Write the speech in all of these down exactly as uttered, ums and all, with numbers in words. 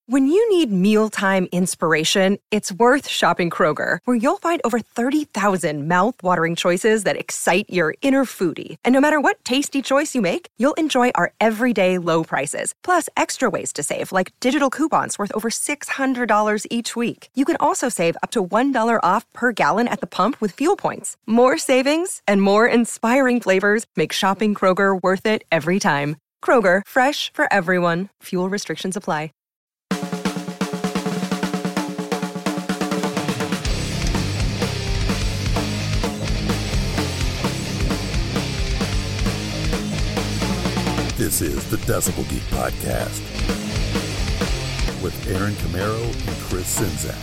When you need mealtime inspiration, it's worth shopping Kroger, where you'll find over thirty thousand mouth-watering choices that excite your inner foodie. And no matter what tasty choice you make, you'll enjoy our everyday low prices, plus extra ways to save, like digital coupons worth over six hundred dollars each week. You can also save up to one dollar off per gallon at the pump with fuel points. More savings and more inspiring flavors make shopping Kroger worth it every time. Kroger, fresh for everyone. Fuel restrictions apply. This is the Decibel Geek Podcast with Aaron Camaro and Chris Czynszak.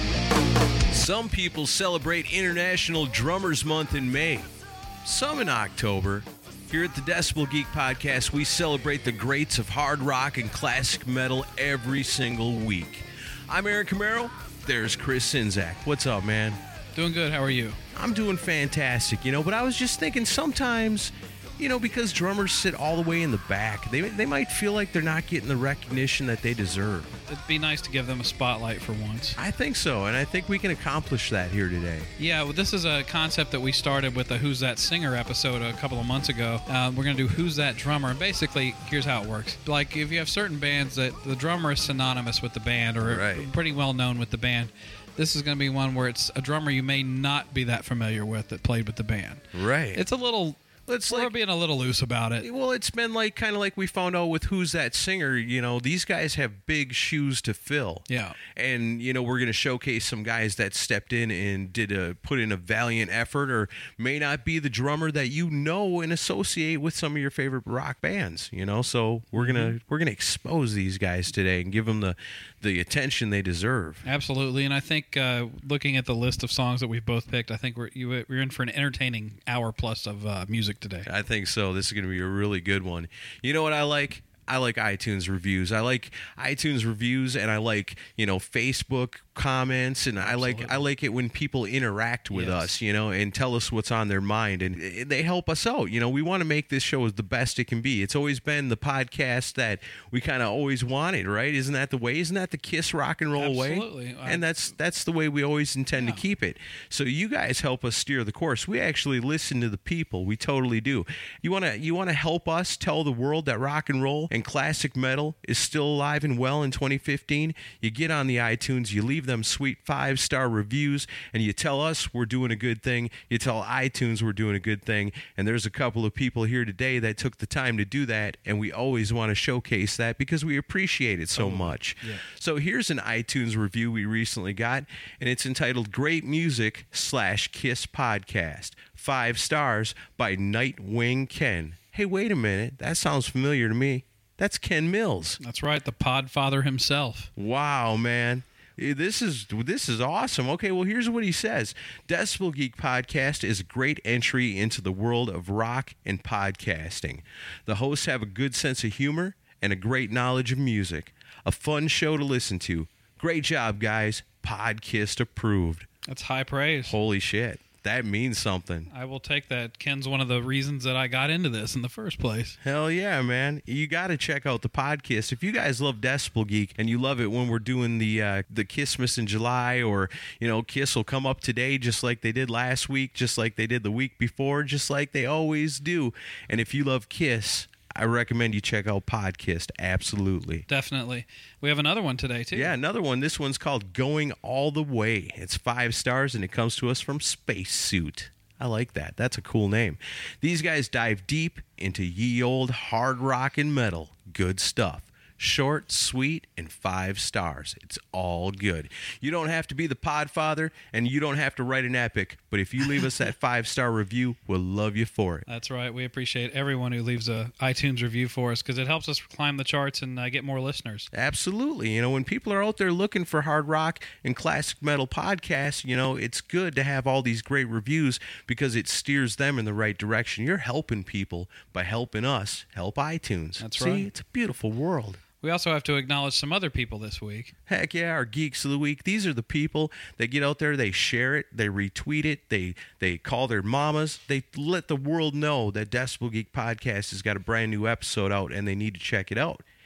Some people celebrate International Drummers Month in May, some in October. Here at the Decibel Geek Podcast, we celebrate the greats of hard rock and classic metal every single week. I'm Aaron Camaro. There's Chris Czynszak. What's up, man? Doing good. How are you? I'm doing fantastic, you know, but I was just thinking sometimes, you know, because drummers sit all the way in the back, they they might feel like they're not getting the recognition that they deserve. It'd be nice to give them a spotlight for once. I think so, and I think we can accomplish that here today. Yeah, well, this is a concept that we started with the Who's That Singer episode a couple of months ago. Uh, we're going to do Who's That Drummer, and basically, here's how it works. Like, if you have certain bands that the drummer is synonymous with the band or right. pretty well known with the band, this is going to be one where it's a drummer you may not be that familiar with that played with the band. Right. It's a little... It's We're like, being a little loose about it. Well, it's been like kind of like we found out with Who's That Singer. You know, these guys have big shoes to fill. Yeah. And, you know, we're going to showcase some guys that stepped in and did a put in a valiant effort, or may not be the drummer that you know and associate with some of your favorite rock bands, you know. So we're going to mm-hmm. we're going to expose these guys today and give them the the attention they deserve. Absolutely. And I think uh, looking at the list of songs that we've both picked, I think we're you, we're in for an entertaining hour plus of uh, music today. I think so. This is going to be a really good one. You know what I like? I like iTunes reviews. I like iTunes reviews, and I like, you know, Facebook comments, and Absolutely. I like I like it when people interact with yes. us, you know, and tell us what's on their mind, and they help us out. You know, we want to make this show as the best it can be. It's always been the podcast that we kind of always wanted, right? Isn't that the way? Isn't that the Kiss rock and roll way? Absolutely. And that's that's the way we always intend yeah. to keep it. So you guys help us steer the course. We actually listen to the people. We totally do. You want to you want to help us tell the world that rock and roll and classic metal is still alive and well in twenty fifteen? You get on the iTunes, you leave them sweet five-star reviews, and you tell us we're doing a good thing. You tell iTunes we're doing a good thing, and there's a couple of people here today that took the time to do that, and we always want to showcase that because we appreciate it so much. Yeah. So here's an iTunes review we recently got, and it's entitled Great Music slash Kiss Podcast. Five stars by Nightwing Ken. Hey, wait a minute. That sounds familiar to me. That's Ken Mills. That's right, the Podfather himself. Wow, man. This is this is awesome. Okay, well, here's what he says. Decibel Geek Podcast is a great entry into the world of rock and podcasting. The hosts have a good sense of humor and a great knowledge of music. A fun show to listen to. Great job, guys. Podkiss approved. That's high praise. Holy shit. That means something. I will take that. Ken's one of the reasons that I got into this in the first place. Hell yeah, man. You got to check out the podcast. If you guys love Decibel Geek and you love it when we're doing the uh, the Kissmas in July, or, you know, Kiss will come up today just like they did last week, just like they did the week before, just like they always do. And if you love Kiss, I recommend you check out Podkiss. Absolutely. Definitely. We have another one today, too. Yeah, another one. This one's called Going All the Way. It's five stars, and it comes to us from Spacesuit. I like that. That's a cool name. These guys dive deep into ye old hard rock and metal. Good stuff. Short, sweet, and five stars. It's all good. You don't have to be the Podfather, and you don't have to write an epic, but if you leave us that five-star review, we'll love you for it. That's right. We appreciate everyone who leaves a iTunes review for us because it helps us climb the charts and uh, get more listeners. Absolutely. You know, when people are out there looking for hard rock and classic metal podcasts, you know, it's good to have all these great reviews because it steers them in the right direction. You're helping people by helping us help iTunes. That's See, right. It's a beautiful world. We also have to acknowledge some other people this week. Heck yeah, our Geeks of the Week. These are the people that get out there, they share it, they retweet it, they they call their mamas, they let the world know that Decibel Geek Podcast has got a brand new episode out and they need to check it out.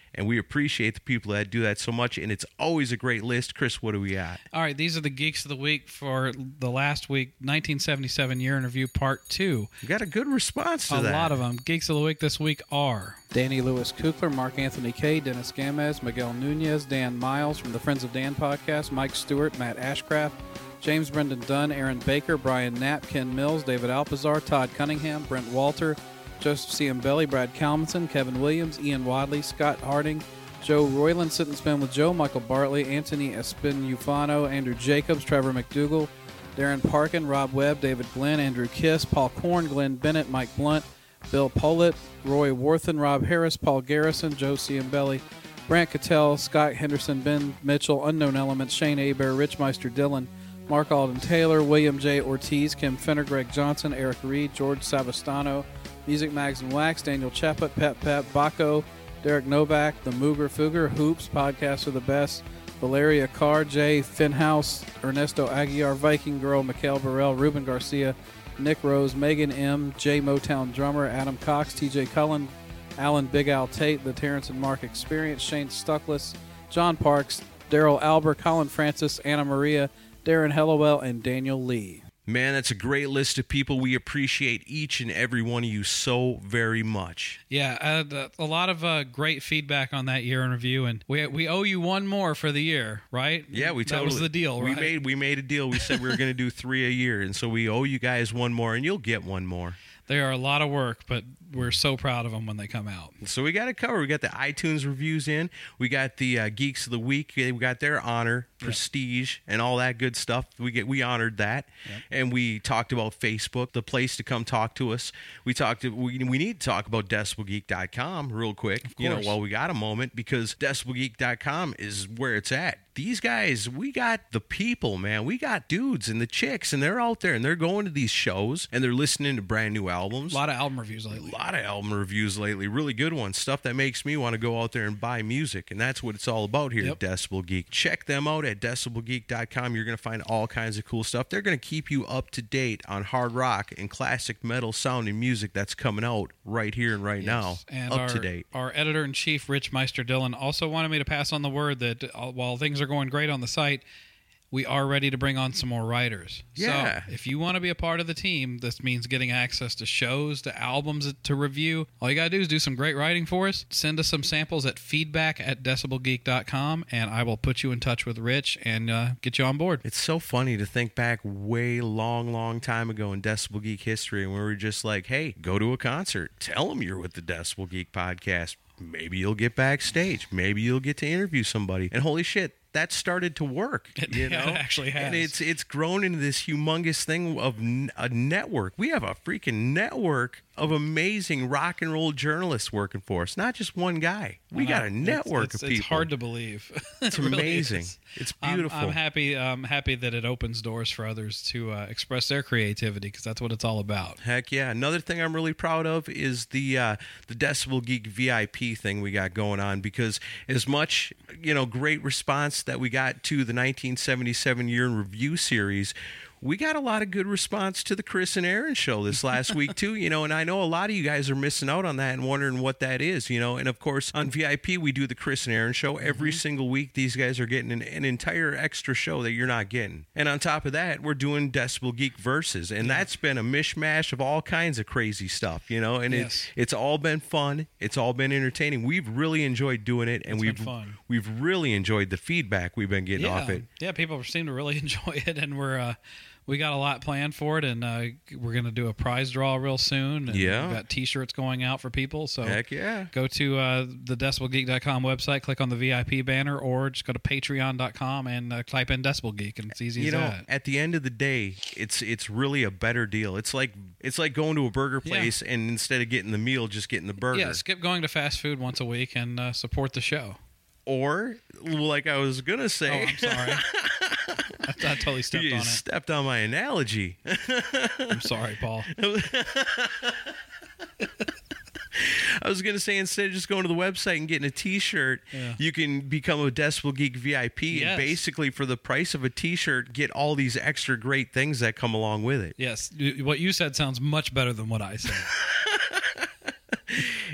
and we appreciate the people that do that so much, and it's always a great list. Chris, what do we got? All right, these are the Geeks of the Week for the last week, nineteen seventy-seven Year in Review Part two. You got a good response to a that. A lot of them. Geeks of the Week this week are Danny Lewis Kukler, Mark Anthony Kay, Dennis Gamez, Miguel Nunez, Dan Miles from the Friends of Dan podcast, Mike Stewart, Matt Ashcraft, James Brendan Dunn, Aaron Baker, Brian Knapp, Ken Mills, David Alpazar, Todd Cunningham, Brent Walter, Joseph Ciambelli, Brad Calmanson, Kevin Williams, Ian Wadley, Scott Harding, Joe Royland, Sit and Spin with Joe, Michael Bartley, Anthony Espinufano, Andrew Jacobs, Trevor McDougall, Darren Parkin, Rob Webb, David Glenn, Andrew Kiss, Paul Korn, Glenn Bennett, Mike Blunt, Bill Pollitt, Roy Worthen, Rob Harris, Paul Garrison, Joe Ciambelli, Brant Cattell, Scott Henderson, Ben Mitchell, Unknown Elements, Shane Aber, Rich Meister Dillon, Mark Alden Taylor, William J. Ortiz, Kim Fenner, Greg Johnson, Eric Reed, George Savastano, Music Mags and Wax, Daniel Cheput, Pep Pep, Baco, Derek Novak, The Mooger Fugger, Hoops, Podcasts are the Best, Valeria Carr, Jay Finhouse, Ernesto Aguiar, Viking Girl, Mikhail Burrell, Ruben Garcia, Nick Rose, Megan M., J. Motown Drummer, Adam Cox, T J Cullen, Alan Big Al Tate, The Terrence and Mark Experience, Shane Stuckless, John Parks, Daryl Albert, Colin Francis, Anna Maria, Darren Hellowell, and Daniel Lee. Man, that's a great list of people. We appreciate each and every one of you so very much. Yeah, uh, a lot of uh, great feedback on that year in review, and we we owe you one more for the year, right? Yeah, we totally. That was the deal, right? We made we made a deal. We said we were going to do three a year, and so we owe you guys one more, and you'll get one more. They are a lot of work, but we're so proud of them when they come out. So we got it covered. We got the iTunes reviews in. We got the uh, Geeks of the Week. We got their honor, prestige, yep. and all that good stuff. We get we honored that, yep. and we talked about Facebook, the place to come talk to us. We talked. To, we we need to talk about decibel geek dot com real quick. You know, while we got a moment, because decibel geek dot com is where it's at. These guys, we got the people, man. We got dudes and the chicks, and they're out there, and they're going to these shows, and they're listening to brand new albums. A lot of album reviews lately. A lot of album reviews lately. Really good ones. Stuff that makes me want to go out there and buy music, and that's what it's all about here yep. at Decibel Geek. Check them out at decibel geek dot com. You're going to find all kinds of cool stuff. They're going to keep you up to date on hard rock and classic metal sounding music that's coming out right here and right yes. now. And up our, to date. Our editor-in-chief, Rich Meister Dillon, also wanted me to pass on the word that uh, while things are going great on the site, we are ready to bring on some more writers. Yeah. So if you want to be a part of the team, this means getting access to shows, to albums to review. All you got to do is do some great writing for us. Send us some samples at feedback at decibel geek dot com, and I will put you in touch with Rich and uh, get you on board. It's so funny to think back way long, long time ago in Decibel Geek history, and we were just like, hey, go to a concert. Tell them you're with the Decibel Geek podcast. Maybe you'll get backstage. Maybe you'll get to interview somebody. And holy shit, that started to work. You know? Yeah, it actually has. And it's it's grown into this humongous thing of n- a network. We have a freaking network of amazing rock and roll journalists working for us. Not just one guy. We got a network it's, it's, of people. It's hard to believe. It's it really amazing. Is. It's beautiful. I'm, I'm happy. I'm happy that it opens doors for others to uh, express their creativity, because that's what it's all about. Heck yeah! Another thing I'm really proud of is the uh, the Decibel Geek V I P thing we got going on. Because as much you know, great response that we got to the nineteen seventy-seven Year in Review series, we got a lot of good response to the Chris and Aaron show this last week too, you know, and I know a lot of you guys are missing out on that and wondering what that is, you know, and of course on V I P we do the Chris and Aaron show every mm-hmm. single week. These guys are getting an, an entire extra show that you're not getting. And on top of that, we're doing Decibel Geek Versus, and yeah. that's been a mishmash of all kinds of crazy stuff, you know, and yes. it's it's all been fun. It's all been entertaining. We've really enjoyed doing it, and it's we've been fun. we've really enjoyed the feedback we've been getting yeah. off it. Yeah, people seem to really enjoy it, and we're uh we got a lot planned for it, and uh, we're going to do a prize draw real soon. And yeah. We've got T-shirts going out for people. So heck yeah. Go to uh, the decibel geek dot com website, click on the V I P banner, or just go to patreon dot com and uh, type in Decibel Geek, and it's easy you as know, that. At the end of the day, it's it's really a better deal. It's like it's like going to a burger place yeah. and instead of getting the meal, just getting the burger. Yeah, skip going to fast food once a week and uh, support the show. Or, like I was going to say... Oh, I'm sorry. I, I totally stepped you on it. You stepped on my analogy. I'm sorry, Paul. I was going to say, instead of just going to the website and getting a T-shirt, yeah. you can become a Decibel Geek V I P, yes. and basically for the price of a T-shirt, get all these extra great things that come along with it. Yes. What you said sounds much better than what I said.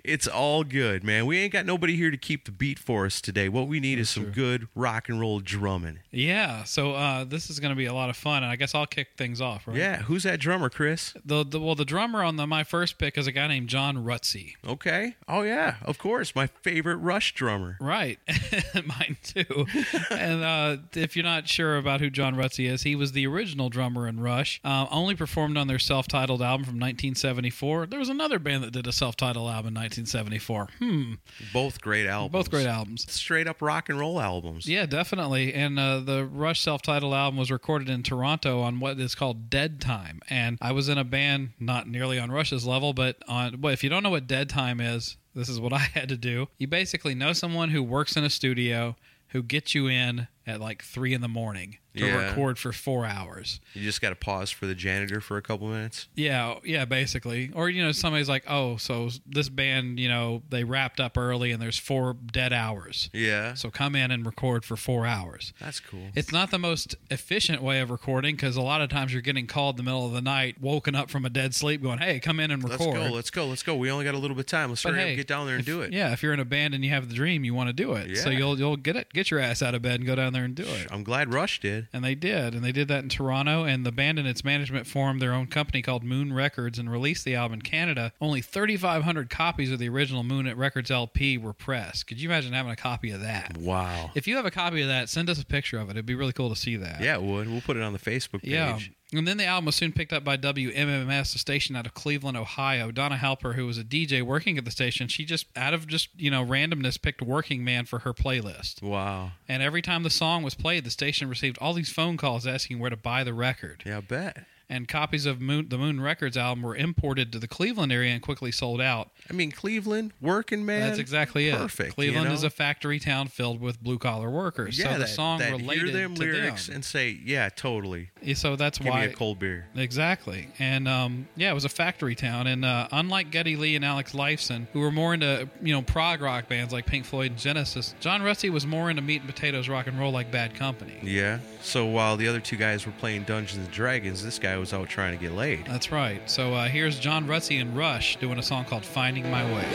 It's all good, man. We ain't got nobody here to keep the beat for us today. What we need is some good rock and roll drumming. Yeah, so uh, this is going to be a lot of fun, and I guess I'll kick things off, right? Yeah, who's that drummer, Chris? The, the Well, the drummer on the, my first pick is a guy named John Rutsey. Okay. Oh, yeah, of course. My favorite Rush drummer. Right. Mine too. And uh, if you're not sure about who John Rutsey is, he was the original drummer in Rush, uh, only performed on their self-titled album from nineteen seventy-four. There was another band that did a self-titled album in nineteen seventy-four. Hmm. Both great albums. Both great albums. Straight up rock and roll albums. Yeah, definitely. And uh, the Rush self-titled album was recorded in Toronto on what is called Dead Time. And I was in a band not nearly on Rush's level, but on. Well, if you don't know what Dead Time is, this is what I had to do. You basically know someone who works in a studio who gets you in at like three in the morning to Yeah. record for four hours. You just got to pause for the janitor for a couple minutes. Yeah, yeah, basically. Or, you know, somebody's like, oh, so this band, you know, they wrapped up early and there's four dead hours. Yeah. So come in and record for four hours. That's cool. It's not the most efficient way of recording because a lot of times you're getting called in the middle of the night, woken up from a dead sleep going, hey, come in and Let's record. go, let's go, let's go. We only got a little bit of time. Let's But hurry up hey, and get down there and if- do it. Yeah, if you're in a band and you have the dream, you want to do it. So Yeah. you'll you'll get it, get your ass out of bed and go down there and do it. I'm glad Rush did. And they did, and they did that in Toronto, and the band and its management formed their own company called Moon Records and released the album in Canada. Only thirty-five hundred copies of the original Moon Records L P were pressed. Could you imagine having a copy of that? Wow. If you have a copy of that, send us a picture of it. It'd be really cool to see that. Yeah, it would. We'll put it on the Facebook page. Yeah. And then the album was soon picked up by W M M S, a station out of Cleveland, Ohio. Donna Halper, who was a D J working at the station, she just, out of just, you know, randomness, picked Working Man for her playlist. Wow. And every time the song was played, the station received all these phone calls asking where to buy the record. Yeah, I bet. And copies of Moon, the Moon Records album were imported to the Cleveland area and quickly sold out. I mean, Cleveland, working man. That's exactly it. Perfect. Cleveland you know? is a factory town filled with blue-collar workers. yeah, so the that, song that related hear them to lyrics them. and say, yeah, totally. So that's Give why me a cold beer. Exactly. And um, yeah, it was a factory town. And uh, unlike Geddy Lee and Alex Lifeson, who were more into, you know, prog rock bands like Pink Floyd and Genesis, John Rutsey was more into meat and potatoes rock and roll like Bad Company. Yeah. So while the other two guys were playing Dungeons and Dragons, this guy was out trying to get laid. That's right. So uh, here's John Rutsey and Rush doing a song called Finding My Way.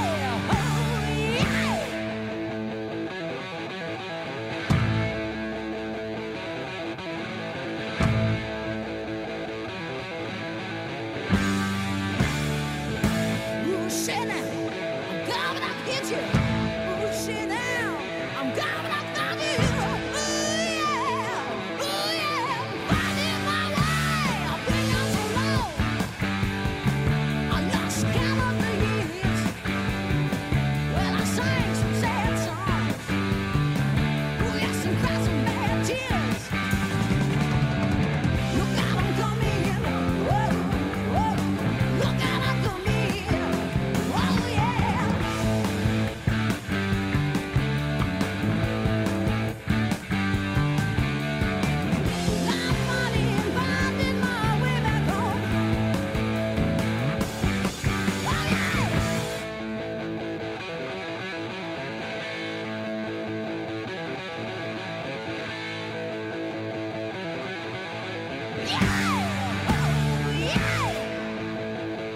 Ooh, shit now, I'm coming up to get you. Ooh, shit now, I'm coming up to get you. Ooh, yeah, ooh, yeah, finding my way. I've been on so long, I lost count of the years. Well, I sang some sad songs. Ooh, yes, and cried some bad tears. Look out, I'm coming. Whoa, whoa. Look out, I'm coming. Oh yeah. I'm running, finding my way back home. Oh yeah. Yeah. Oh yeah.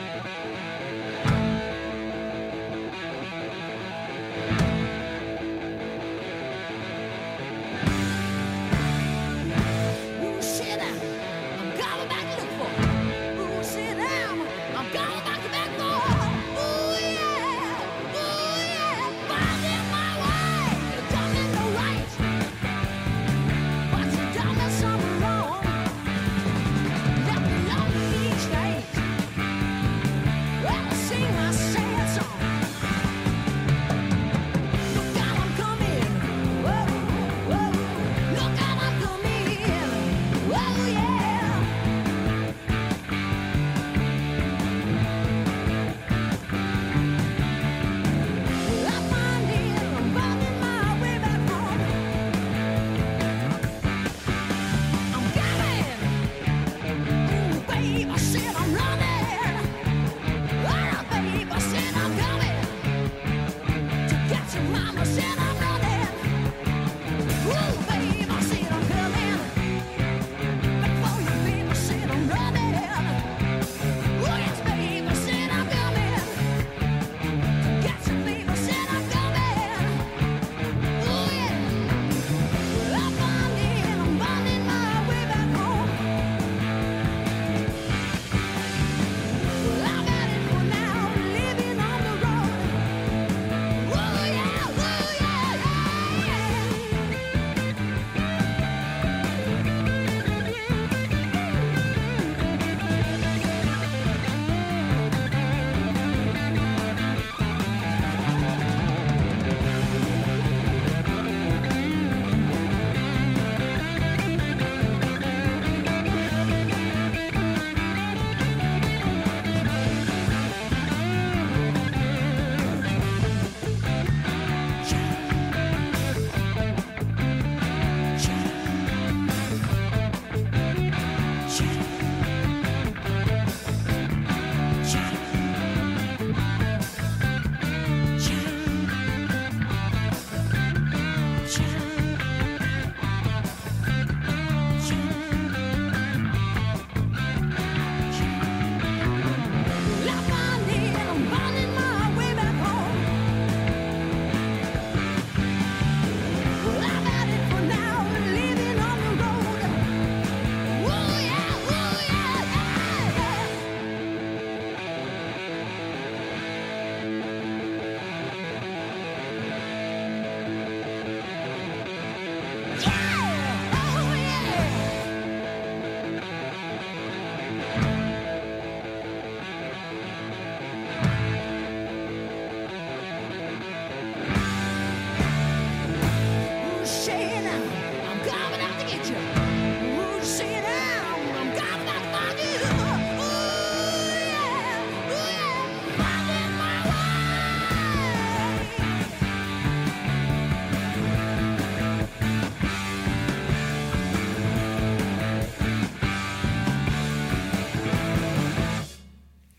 Ooh, sit down. I'm coming back to look for. Ooh, sit down. I'm coming back to back for. Ooh, yeah. Ooh, yeah. Finding my way. You're coming the right. But you done me something wrong.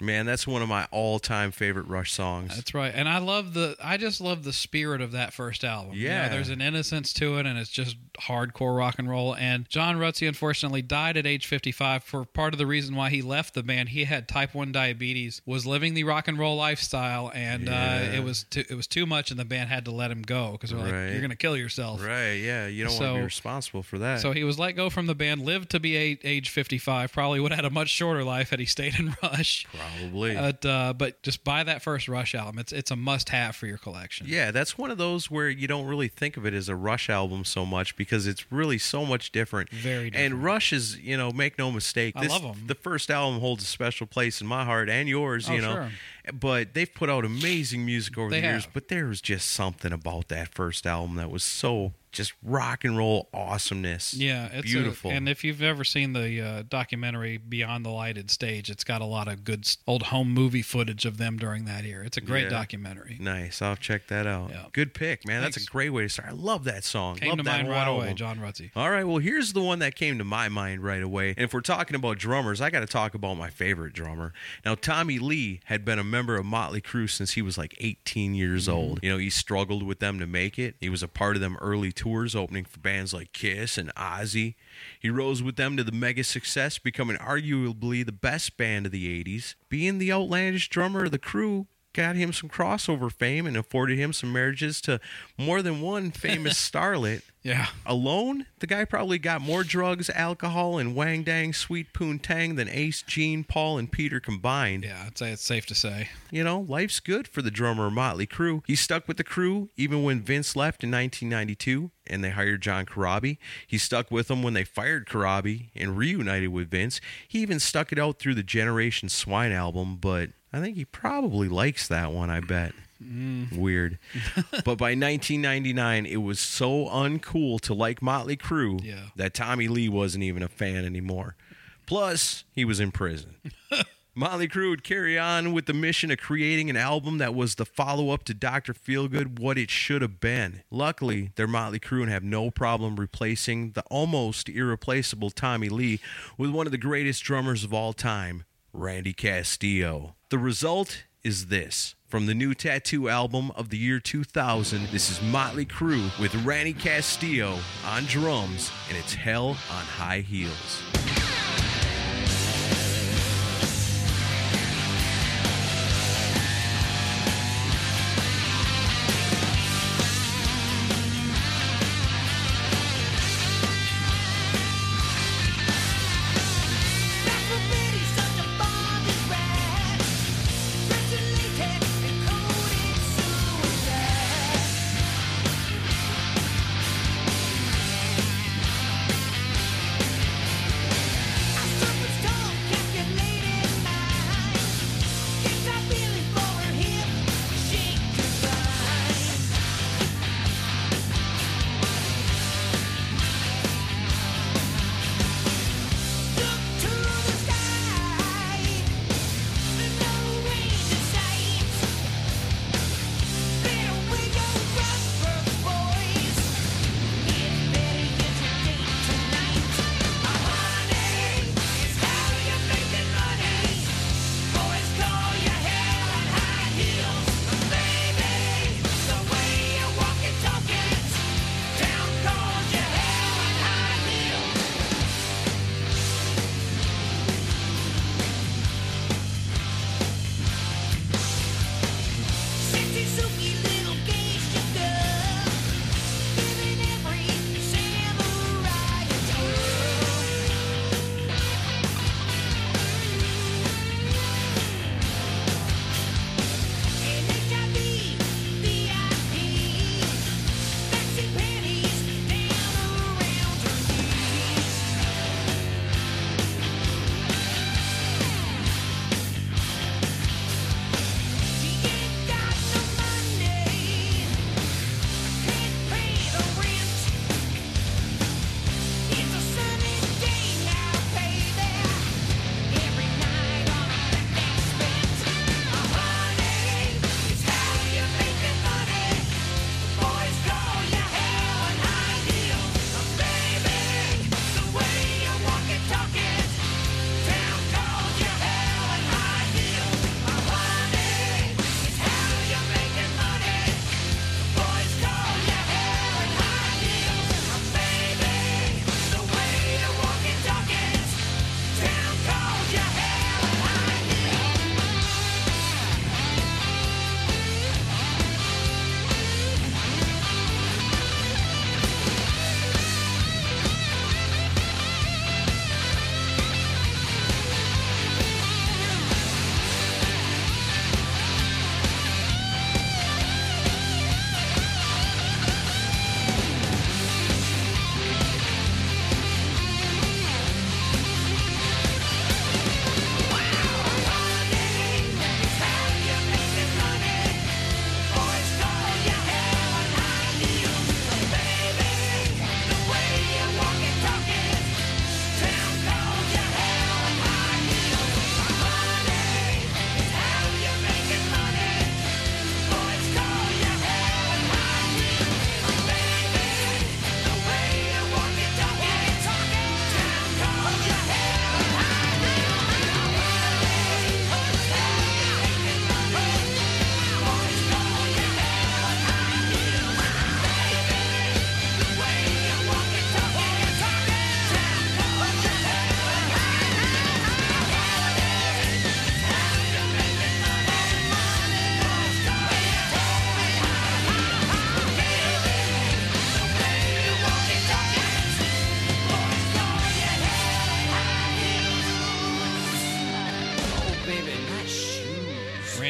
Man, that's one of my all-time favorite Rush songs. That's right. And I love the I just love the spirit of that first album. You know, Yeah. there's an innocence to it, and it's just hardcore rock and roll. And John Rutsey unfortunately died at age fifty-five. For part of the reason why he left the band, he had type one diabetes, was living the rock and roll lifestyle, and Yeah. uh, it was too, it was too much, and the band had to let him go because they're like, Right. you're going to kill yourself. Right, yeah. You don't want to So- be responsible for that. So he was let go from the band, lived to be a, age fifty-five, probably would have had a much shorter life had he stayed in Rush. Probably. But, uh, but just buy that first Rush album. It's it's a must-have for your collection. Yeah, that's one of those where you don't really think of it as a Rush album so much because it's really so much different. Very different. And Rush is, you know, make no mistake. I This, love 'em. The first album holds a special place in my heart and yours, Oh, you know. sure. But they've put out amazing music over They the years. have. But there was just something about that first album that was so just rock and roll awesomeness. Yeah, it's beautiful. A, and if you've ever seen the uh, documentary Beyond the Lighted Stage, it's got a lot of good s- old home movie footage of them during that era. It's a great Yeah. documentary. Nice. I'll check that out. Yeah. Good pick, man. That's Thanks. a great way to start. I love that song. Came love to that mind whole right album. away, John Rutsey. All right, well, here's the one that came to my mind right away. And if we're talking about drummers, I got to talk about my favorite drummer. Now, Tommy Lee had been a member of Motley Crue since he was like eighteen years Mm-hmm. old. You know, he struggled with them to make it. He was a part of them early tours, opening for bands like Kiss and Ozzy. He rose with them to the mega success, becoming arguably the best band of the eighties. Being the outlandish drummer of the Crue got him some crossover fame and afforded him some marriages to more than one famous starlet. Yeah. Alone, the guy probably got more drugs, alcohol, and wang dang sweet poontang than Ace, Gene, Paul, and Peter combined. Yeah, I'd say it's safe to say. You know, life's good for the drummer of Motley Crue. He stuck with the Crue even when Vince left in nineteen ninety-two and they hired John Corabi. He stuck with them when they fired Corabi and reunited with Vince. He even stuck it out through the Generation Swine album, but I think he probably likes that one, I bet. Mm. Weird. But by nineteen ninety-nine, it was so uncool to like Motley Crue Yeah. that Tommy Lee wasn't even a fan anymore. Plus, he was in prison. Motley Crue would carry on with the mission of creating an album that was the follow-up to Doctor Feelgood, What It Should Have Been. Luckily, they're Motley Crue and have no problem replacing the almost irreplaceable Tommy Lee with one of the greatest drummers of all time, Randy Castillo. The result is this. From the new Tattoo album of the year two thousand, this is Motley Crue with Randy Castillo on drums, and it's Hell on High Heels. Suicide.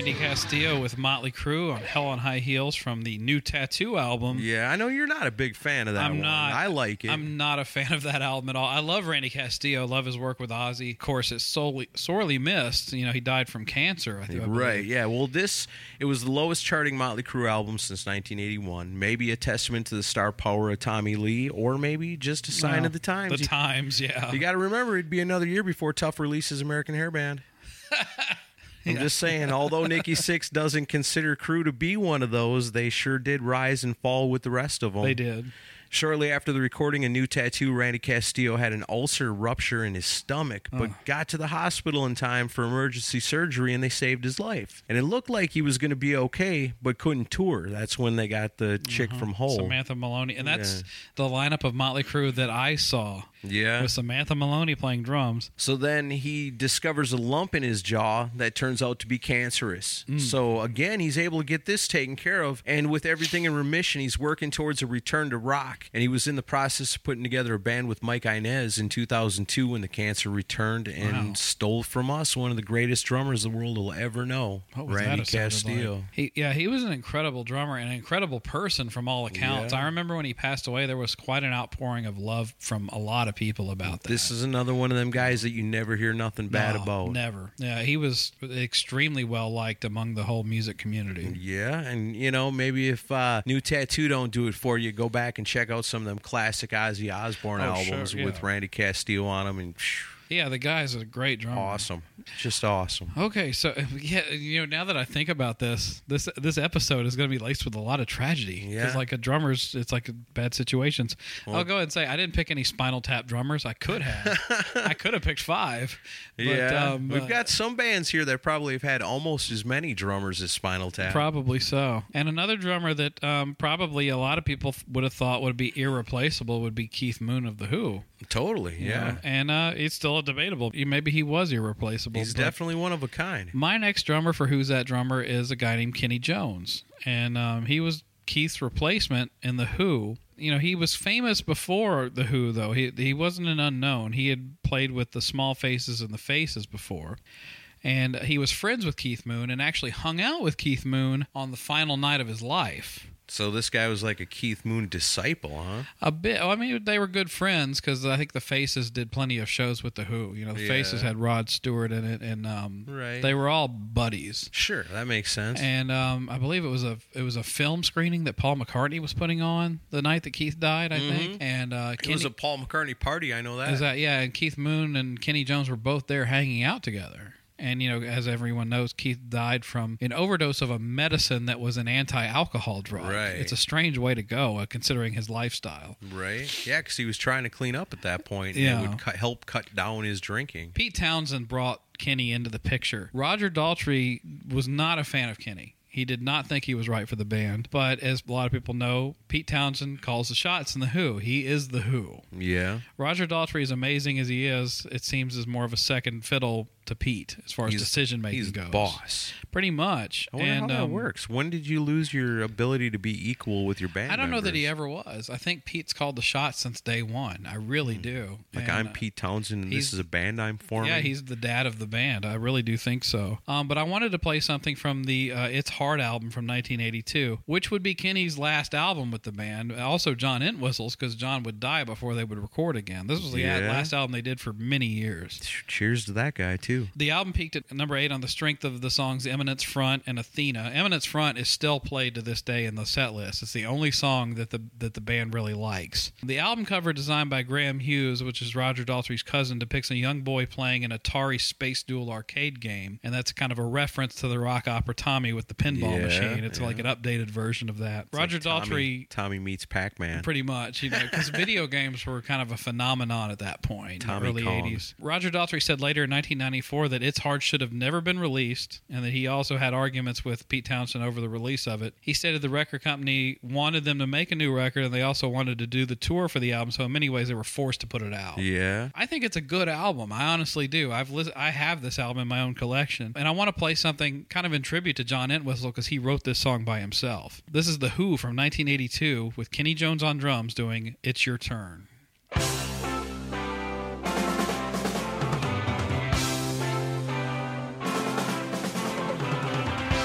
Randy Castillo with Motley Crue on Hell on High Heels from the New Tattoo album. Yeah, I know you're not a big fan of that I'm one. not. I like it. I'm not a fan of that album at all. I love Randy Castillo. Love his work with Ozzy. Of course, it's sorely, sorely missed. You know, he died from cancer, I think. I Right, believe. yeah. Well, this, it was the lowest charting Motley Crue album since nineteen eighty-one. Maybe a testament to the star power of Tommy Lee, or maybe just a sign Well, of the times. The You- times, yeah. You got to remember, it'd be another year before Tough releases American Hairband. I'm just saying, although Nikki Sixx doesn't consider Crue to be one of those, they sure did rise and fall with the rest of them. They did. Shortly after the recording of New Tattoo, Randy Castillo had an ulcer rupture in his stomach, but Oh. got to the hospital in time for emergency surgery, and they saved his life. And it looked like he was going to be okay, but couldn't tour. That's when they got the chick from Hole. Samantha Maloney. And that's Yeah. the lineup of Motley Crue that I saw. Yeah. With Samantha Maloney playing drums. So then he discovers a lump in his jaw that turns out to be cancerous. Mm. So again, he's able to get this taken care of. And with everything in remission, he's working towards a return to rock. And he was in the process of putting together a band with Mike Inez in two thousand two when the cancer returned and Wow. stole from us one of the greatest drummers the world will ever know, What was Randy that sounded Castillo. like? He, yeah, he was an incredible drummer and an incredible person from all accounts. Yeah. I remember when he passed away, there was quite an outpouring of love from a lot of people about that. This is another one of them guys that you never hear nothing bad No, about. Never. Yeah, he was extremely well liked among the whole music community. Yeah, and you know, maybe if uh, New Tattoo don't do it for you, go back and check out some of them classic Ozzy Osbourne Oh, albums sure, yeah. with Randy Castillo on them, and phew, Yeah, the guy's a great drummer. awesome, just awesome. Okay, so yeah, you know, now that I think about this, this this episode is going to be laced with a lot of tragedy. Yeah. Because like a drummer's, it's like bad situations. I'll go ahead and say I didn't pick any Spinal Tap drummers. I could have. I could have picked five. But, yeah, um, we've uh, got some bands here that probably have had almost as many drummers as Spinal Tap. Probably so. And another drummer that um, probably a lot of people th- would have thought would be irreplaceable would be Keith Moon of The Who. Totally, you yeah. know? And uh, it's still debatable. Maybe he was irreplaceable. He's but definitely one of a kind. My next drummer for Who's That Drummer is a guy named Kenny Jones. And um, he was Keith's replacement in The Who. You know, he was famous before The Who, though. He, he wasn't an unknown. He had played with the Small Faces and the Faces before. And he was friends with Keith Moon and actually hung out with Keith Moon on the final night of his life. So this guy was like a Keith Moon disciple, huh? A bit. I mean, they were good friends because I think the Faces did plenty of shows with the Who. You know, the Yeah. Faces had Rod Stewart in it, and um, Right. they were all buddies. Sure, that makes sense. And um, I believe it was a it was a film screening that Paul McCartney was putting on the night that Keith died. I think. And uh, it Kenny, was a Paul McCartney party, I know that. is that yeah? And Keith Moon and Kenny Jones were both there hanging out together. And, you know, as everyone knows, Keith died from an overdose of a medicine that was an anti-alcohol drug. Right. It's a strange way to go, uh, considering his lifestyle. Right? Yeah, because he was trying to clean up at that point. Yeah. And it would cut, help cut down his drinking. Pete Townsend brought Kenny into the picture. Roger Daltrey was not a fan of Kenny. He did not think he was right for the band. But as a lot of people know, Pete Townsend calls the shots in The Who. He is The Who. Yeah. Roger Daltrey, as amazing as he is, it seems is more of a second fiddle to Pete as far as He's- decision making He's goes. the boss. Pretty much. I wonder and how that um, works. When did you lose your ability to be equal with your band I don't know that he members? ever was. I think Pete's called the shots since day one. I really do. Like, And, I'm uh, Pete Townsend, and he's- this is a band I'm forming? Yeah, he's the dad of the band. I really do think so. Um, but I wanted to play something from the uh, It's Hard album from nineteen eighty-two, which would be Kenny's last album with the band. Also John Entwistle's, because John would die before they would record again. This was the Yeah. last album they did for many years. Cheers to that guy, too. The album peaked at number eight on the strength of the songs Eminence Front and Athena. Eminence Front is still played to this day in the set list. It's the only song that the that the band really likes. The album cover, designed by Graham Hughes, which is Roger Daltrey's cousin, depicts a young boy playing an Atari Space Duel arcade game, and that's kind of a reference to the rock opera Tommy with the pinball Yeah, machine. It's yeah. like an updated version of that. It's Roger like Tommy, Daltrey... Tommy meets Pac-Man. Pretty much, you know, because video games were kind of a phenomenon at that point, Tommy in the early Kong. eighties. Roger Daltrey said later in nineteen ninety-four that It's Hard should have never been released, and that he also had arguments with Pete Townsend over the release of it. He stated the record company wanted them to make a new record, and they also wanted to do the tour for the album, so in many ways they were forced to put it out. Yeah. I think it's a good album. I honestly do. I've lis- I have this album in my own collection, and I want to play something kind of in tribute to John Entwistle because he wrote this song by himself. This is The Who from nineteen eighty-two with Kenny Jones on drums doing It's Your Turn. It's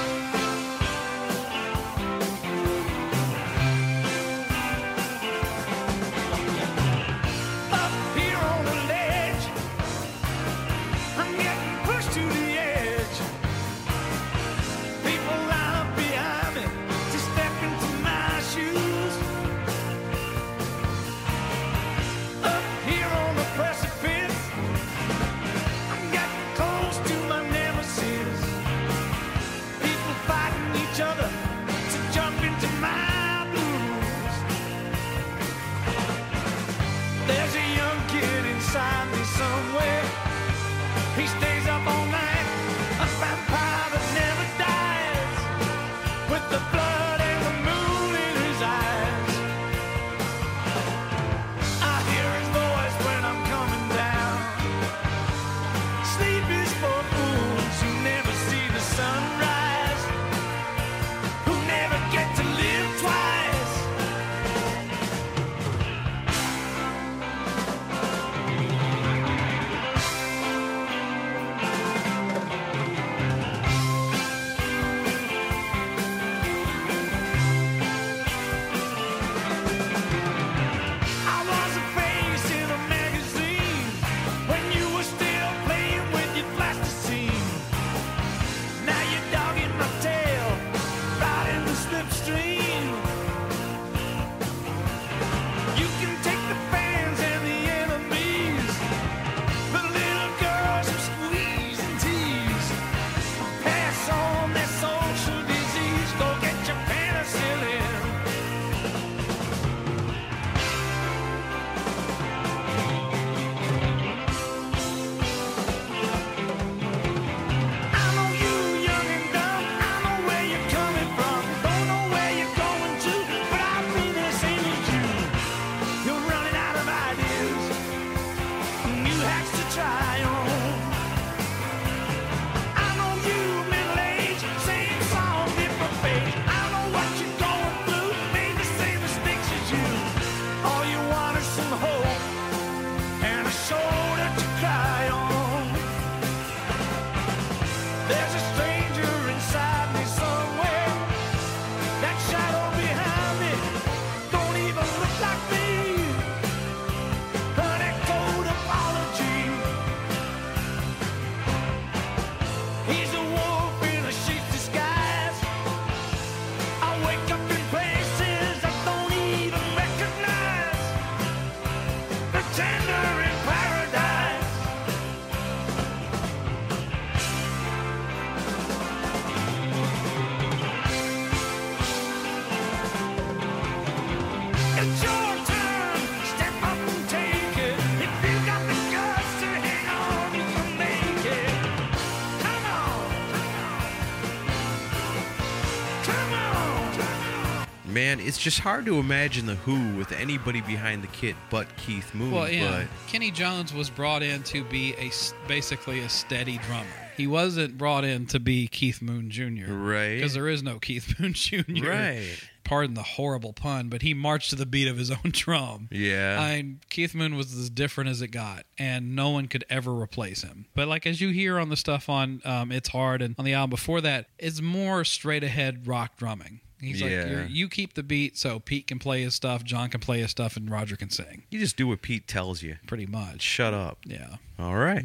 Man, it's just hard to imagine the Who with anybody behind the kit but Keith Moon. Well, yeah. But Kenny Jones was brought in to be a s- basically a steady drummer. He wasn't brought in to be Keith Moon Junior Right. Because there is no Keith Moon Junior Right. Pardon the horrible pun, but he marched to the beat of his own drum. Yeah. I mean, Keith Moon was as different as it got, and no one could ever replace him. But like as you hear on the stuff on um, It's Hard and on the album before that, it's more straight ahead rock drumming. He's Yeah. like, You're, you keep the beat so Pete can play his stuff, John can play his stuff, and Roger can sing. You just do what Pete tells you. Pretty much. Shut up. Yeah. All right.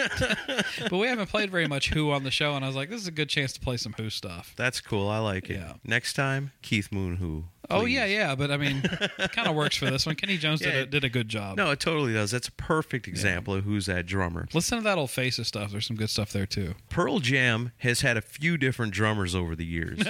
But we haven't played very much Who on the show, and I was like, this is a good chance to play some Who stuff. That's cool. I like it. Yeah. Next time, Keith Moon Who. Oh, please. yeah, yeah. But, I mean, it kind of works for this one. Kenny Jones Yeah. did, a, did a good job. No, it totally does. That's a perfect example of Who's That Drummer. Listen to that old Faces stuff. There's some good stuff there, too. Pearl Jam has had a few different drummers over the years.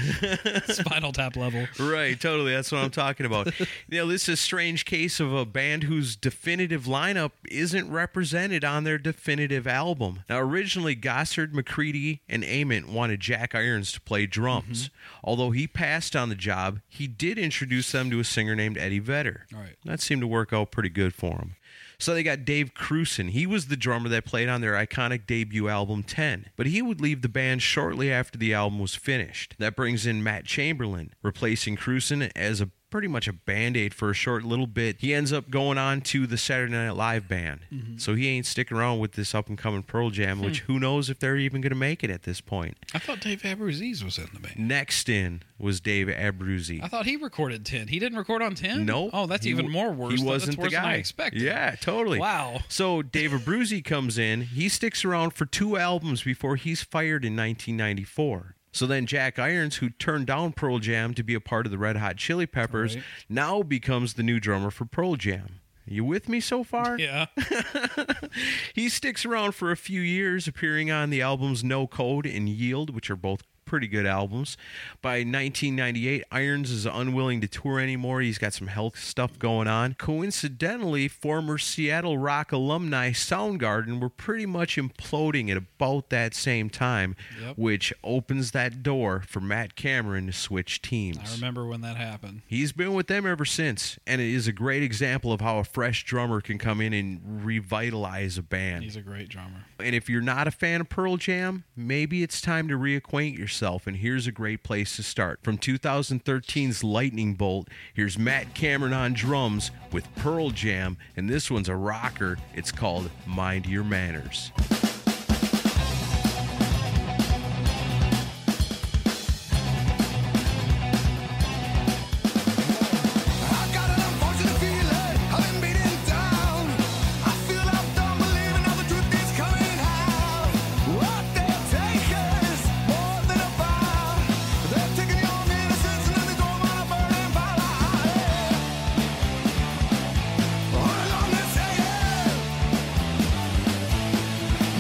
Spinal Tap level. Right, totally. That's what I'm talking about. You know, this is a strange case of a band whose definitive lineup isn't represented on their definitive album. Now, originally, Gossard, McCready, and Ament wanted Jack Irons to play drums. Although he passed on the job, he did introduce them to a singer named Eddie Vedder. All right. That seemed to work out pretty good for him. So they got Dave Cruson. He was the drummer that played on their iconic debut album, ten. But he would leave the band shortly after the album was finished. That brings in Matt Chamberlain, replacing Cruson as a pretty much a Band-Aid for a short little bit. He ends up going on to the Saturday Night Live band. Mm-hmm. So he ain't sticking around with this up-and-coming Pearl Jam, Hmm. which who knows if they're even going to make it at this point. I thought Dave Abruzzi was in the band. Next in was Dave Abruzzi. I thought he recorded ten. He didn't record on ten? No. Oh, that's he even w- more worse. He That's wasn't worse the guy. than I expected. Yeah, totally. Wow. So Dave Abruzzi comes in. He sticks around for two albums before he's fired in nineteen ninety-four. So then Jack Irons, who turned down Pearl Jam to be a part of the Red Hot Chili Peppers, Right. now becomes the new drummer for Pearl Jam. You with me so far? Yeah. He sticks around for a few years, appearing on the albums No Code and Yield, which are both pretty good albums. By nineteen ninety-eight, Irons is unwilling to tour anymore. He's got some health stuff going on. Coincidentally, former Seattle Rock alumni Soundgarden were pretty much imploding at about that same time, Yep. which opens that door for Matt Cameron to switch teams. I remember when that happened. He's been with them ever since, and it is a great example of how a fresh drummer can come in and revitalize a band. He's a great drummer. And if you're not a fan of Pearl Jam, maybe it's time to reacquaint yourself, and here's a great place to start. From two thousand thirteen's Lightning Bolt, here's Matt Cameron on drums with Pearl Jam, and this one's a rocker. It's called Mind Your Manners. I got an unfortunate feeling I've been beaten down. I feel I've done believing now the truth is coming out. What they're taking is more than a vow. They're taking your innocence and then they throw 'em on a burning pile. All along they say it.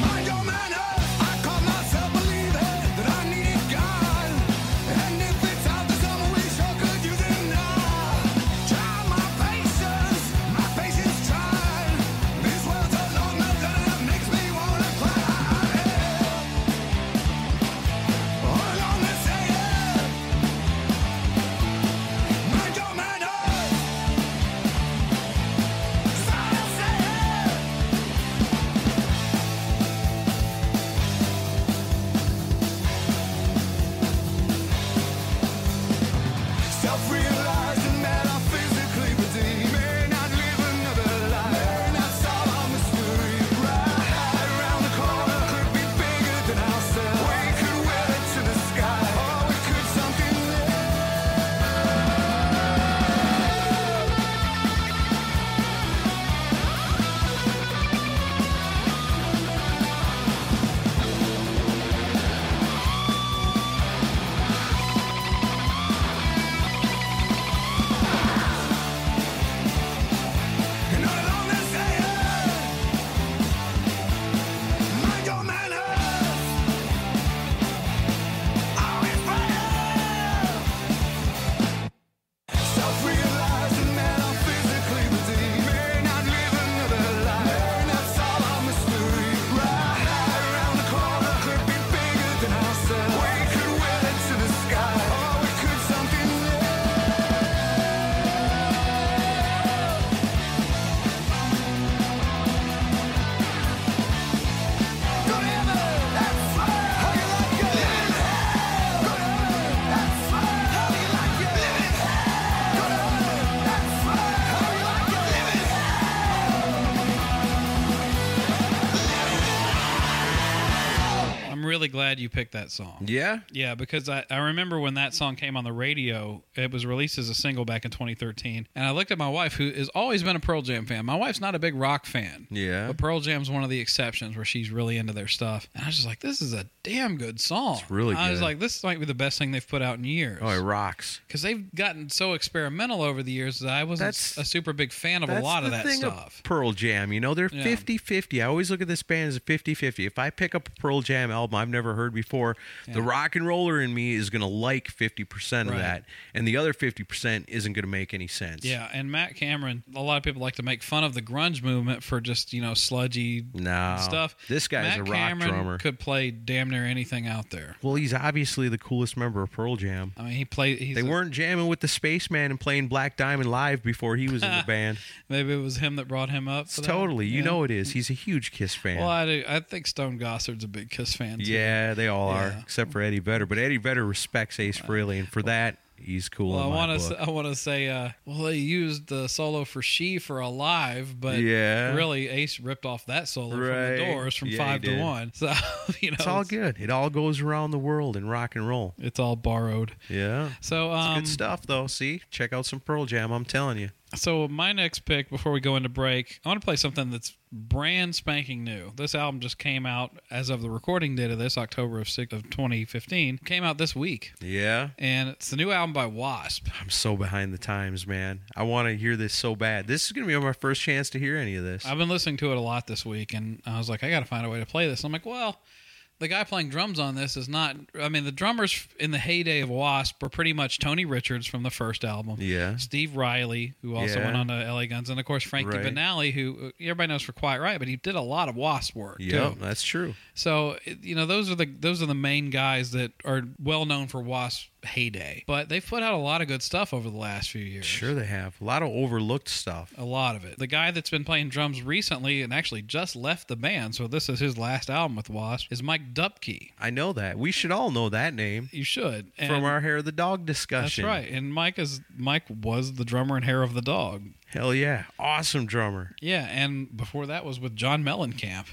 really glad you picked that song. Yeah? Yeah, because I, I remember when that song came on the radio, it was released as a single back in twenty thirteen. And I looked at my wife, who has always been a Pearl Jam fan. My wife's not a big rock fan. Yeah. But Pearl Jam's one of the exceptions where she's really into their stuff. And I was just like, this is a damn good song. It's really I was good. like, this might be the best thing they've put out in years. Oh, it rocks. Because they've gotten so experimental over the years that I wasn't That's- a super big fan of a That's lot the of that thing stuff. Of Pearl Jam, you know, they're Yeah. fifty-fifty. I always look at this band as a fifty-fifty. If I pick up a Pearl Jam album I've never heard before, Yeah. the rock and roller in me is going to like fifty percent of Right. that, and the other fifty percent isn't going to make any sense. Yeah, and Matt Cameron, a lot of people like to make fun of the grunge movement for just, you know, sludgy No. stuff. This guy's Matt a rock Cameron drummer. could play damn near anything out there. Well, he's obviously the coolest member of Pearl Jam. I mean, he played. He's They a- weren't jamming with the Spaceman and playing Black Diamond live before he was in the band. Maybe it was him that brought him up. for that. Totally. You Yeah. know it is. He's a huge Kiss fan. Well, I do. I think Stone Gossard's a big Kiss fan. Too. Yeah, they all are, Yeah. except for Eddie Vedder. But Eddie Vedder respects Ace Frehley, and for that, he's cool. Well, I in my want book. to. I want to say. Uh, well, they used the solo for "She" for "Alive," but Yeah. really, Ace ripped off that solo from Right. the Doors from Yeah, he five to did. one. So you know, It's all good. It all goes around the world in rock and roll. It's all borrowed. Yeah. So It's um, good stuff, though. See? Check out some Pearl Jam, I'm telling you. So my next pick, before we go into break, I want to play something that's brand spanking new. This album just came out as of the recording date of this, October of sixth of twenty fifteen. Came out this week, Yeah. and it's the new album by Wasp. I'm so behind the times, man. I want to hear this so bad. This is going to be my first chance to hear any of this. I've been listening to it a lot this week, and I was like, I got to find a way to play this. I'm like, well, the guy playing drums on this is not. I mean, the drummers in the heyday of Wasp were pretty much Tony Richards from the first album. Yeah. Steve Riley, who also Yeah. went on to L A Guns, and of course Frankie Right. Banali, who uh, everybody knows for Quiet Riot, but he did a lot of Wasp work Yeah, too. that's true. So it- you know, those are the those are the main guys that are well known for Wasp heyday. But they've put out a lot of good stuff over the last few years. Sure they have. A lot of overlooked stuff. A lot of it. The guy that's been playing drums recently and actually just left the band, so this is his last album with Wasp, is Mike Dupke. I know that. We should all know that name You should. And from our Hair of the Dog That's discussion. right. And Mike is Mike was the drummer in Hair of the Dog. Hell yeah. Awesome drummer. Yeah, and before that was with John Mellencamp.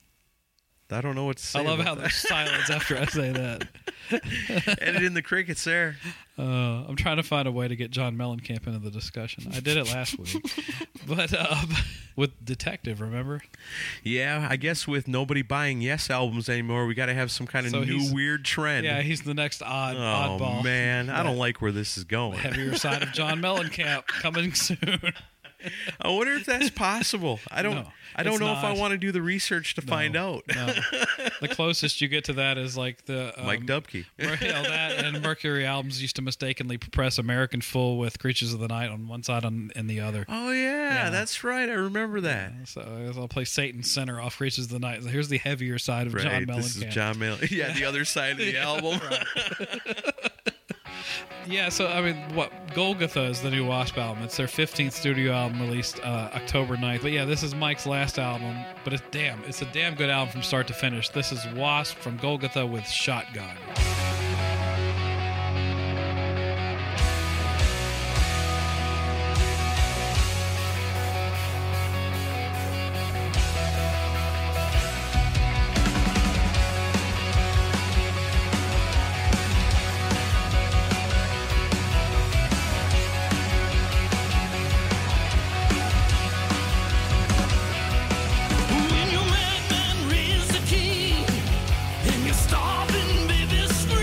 I don't know what to say. I love about how there's silence after I say that. that. Edit in the crickets there. Uh, I'm trying to find a way to get John Mellencamp into the discussion. I did it last week, but uh, with Detective, remember? Yeah, I guess with nobody buying Yes albums anymore, we got to have some kind of So new he's- weird trend. Yeah, he's the next odd oh oddball. man, I don't like where this is going. Heavier side of John Mellencamp coming soon. I wonder if that's possible. I don't. No, I don't it's know if I not. want to do the research to find No, out. no. The closest you get to that is like the um, Mike Dupke. Mer- yeah, that and Mercury Albums used to mistakenly press American Fool with Creatures of the Night on one side and, and the other. Oh yeah, Yeah. that's right. I remember that. So I guess I'll play Satan Center off Creatures of the Night. So here's the heavier side of John Right. Mellencamp. This is John Mel. Yeah, the other side of the album. Yeah, so I mean, what Golgotha is the new Wasp album. It's their fifteenth studio album released uh, October ninth. But yeah, this is Mike's last album. But it's damn, it's a damn good album from start to finish. This is Wasp from Golgotha with Shotgun. When your madman raised the king and you're starving, baby, scream.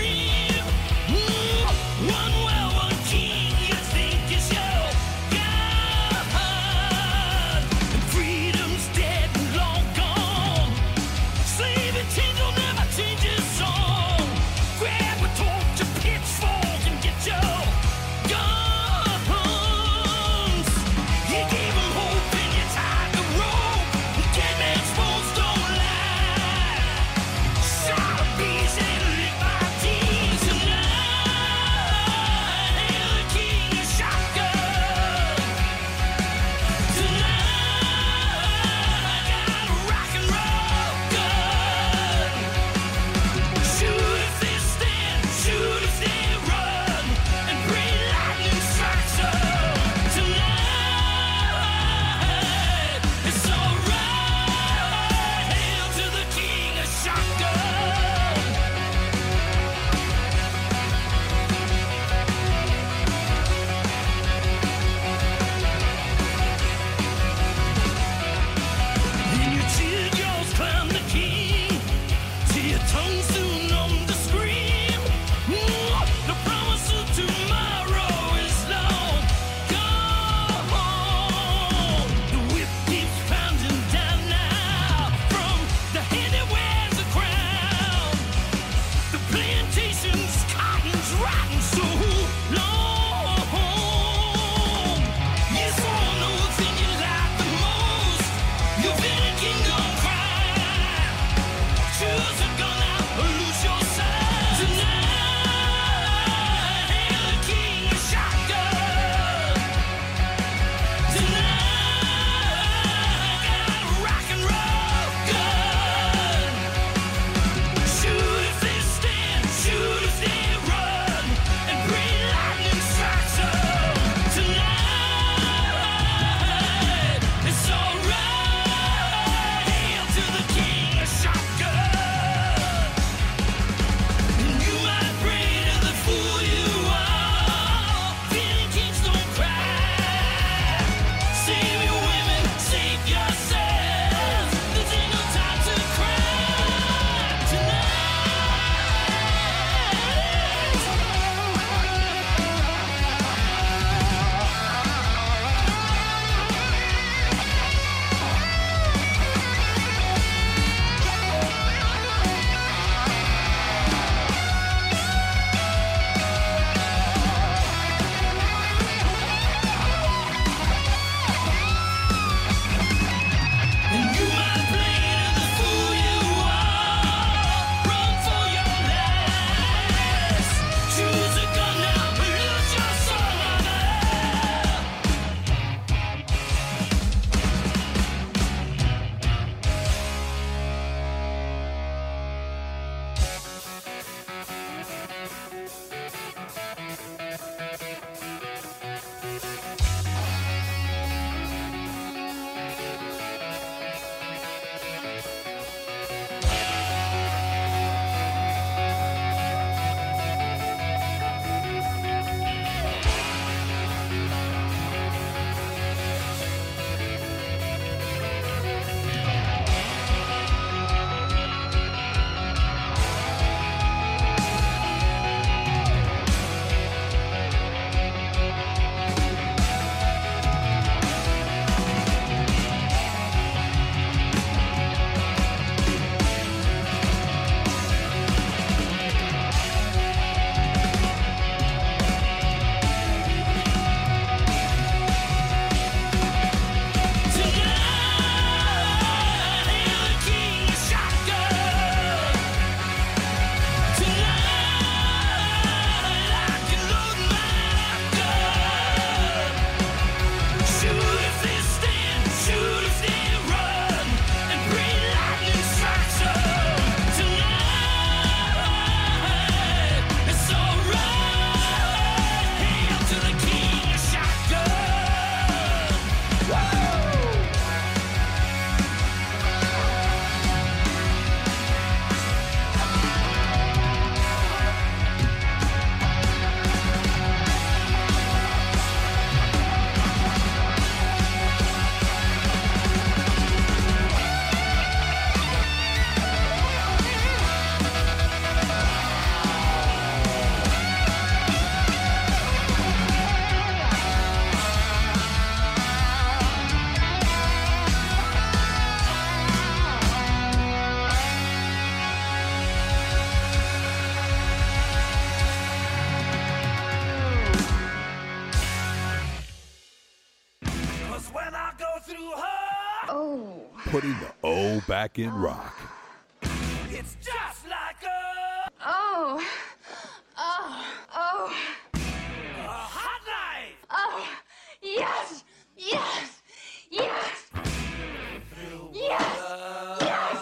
Oh. Putting the O back in rock. It's just like a, Oh. Oh. Oh. a hot knife. Oh. Yes. Yes. Yes. Yes. Yes. Yes.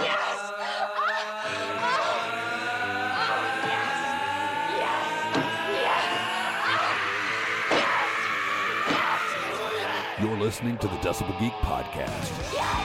You're listening to the Decibel Geek Podcast.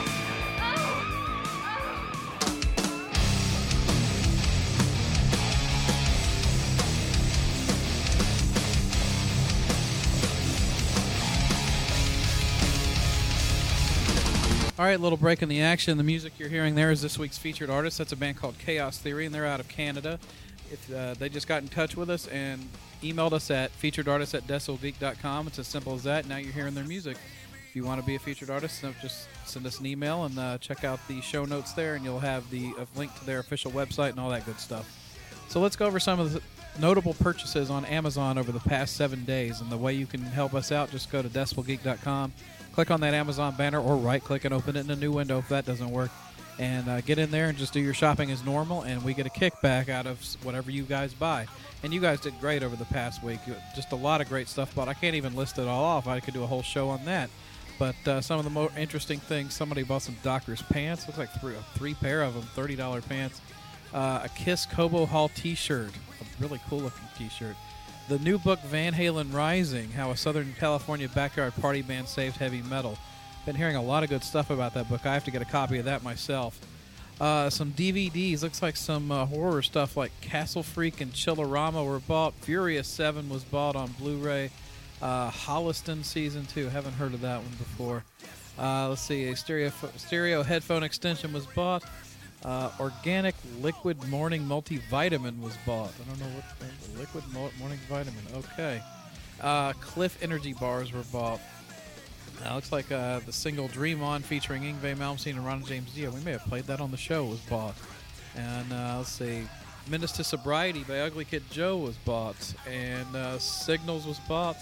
All right, little break in the action. The music you're hearing there is this week's featured artist. That's a band called Chaos Theory, and they're out of Canada. If uh, they just got in touch with us and emailed us at featuredartist at decibelgeek dot com. It's as simple as that. Now you're hearing their music. If you want to be a featured artist, so just send us an email and uh, check out the show notes there, and you'll have the a link to their official website and all that good stuff. So let's go over some of the notable purchases on Amazon over the past seven days. And the way you can help us out, just go to decibelgeek dot com, click on that Amazon banner, or right-click and open it in a new window if that doesn't work. And uh, get in there and just do your shopping as normal, and we get a kickback out of s- whatever you guys buy. And you guys did great over the past week. You- Just a lot of great stuff, but I can't even list it all off. I could do a whole show on that. But uh, some of the more interesting things, somebody bought some Dockers pants. Looks like three, three pair of them, thirty dollars pants. Uh, a Kiss Cobo Hall t-shirt, a really cool-looking t-shirt. The new book, Van Halen Rising, How a Southern California Backyard Party Band Saved Heavy Metal. Been hearing a lot of good stuff about that book. I have to get a copy of that myself. Uh, some D V Ds. Looks like some uh, horror stuff like Castle Freak and Chillerama were bought. Furious seven was bought on Blu-ray. Uh, Holliston Season two. Haven't heard of that one before. Uh, let's see. A stereo, stereo headphone extension was bought. Uh, organic liquid morning multivitamin was bought. I don't know what the liquid mo- morning vitamin. Okay. Uh, Cliff Energy bars were bought. Uh, looks like uh, the single Dream On featuring Yngwie Malmsteen and Ronald James Dio. We may have played that on the show. Was bought. And uh, let's see. Menace to Sobriety by Ugly Kid Joe was bought. And uh, Signals was bought.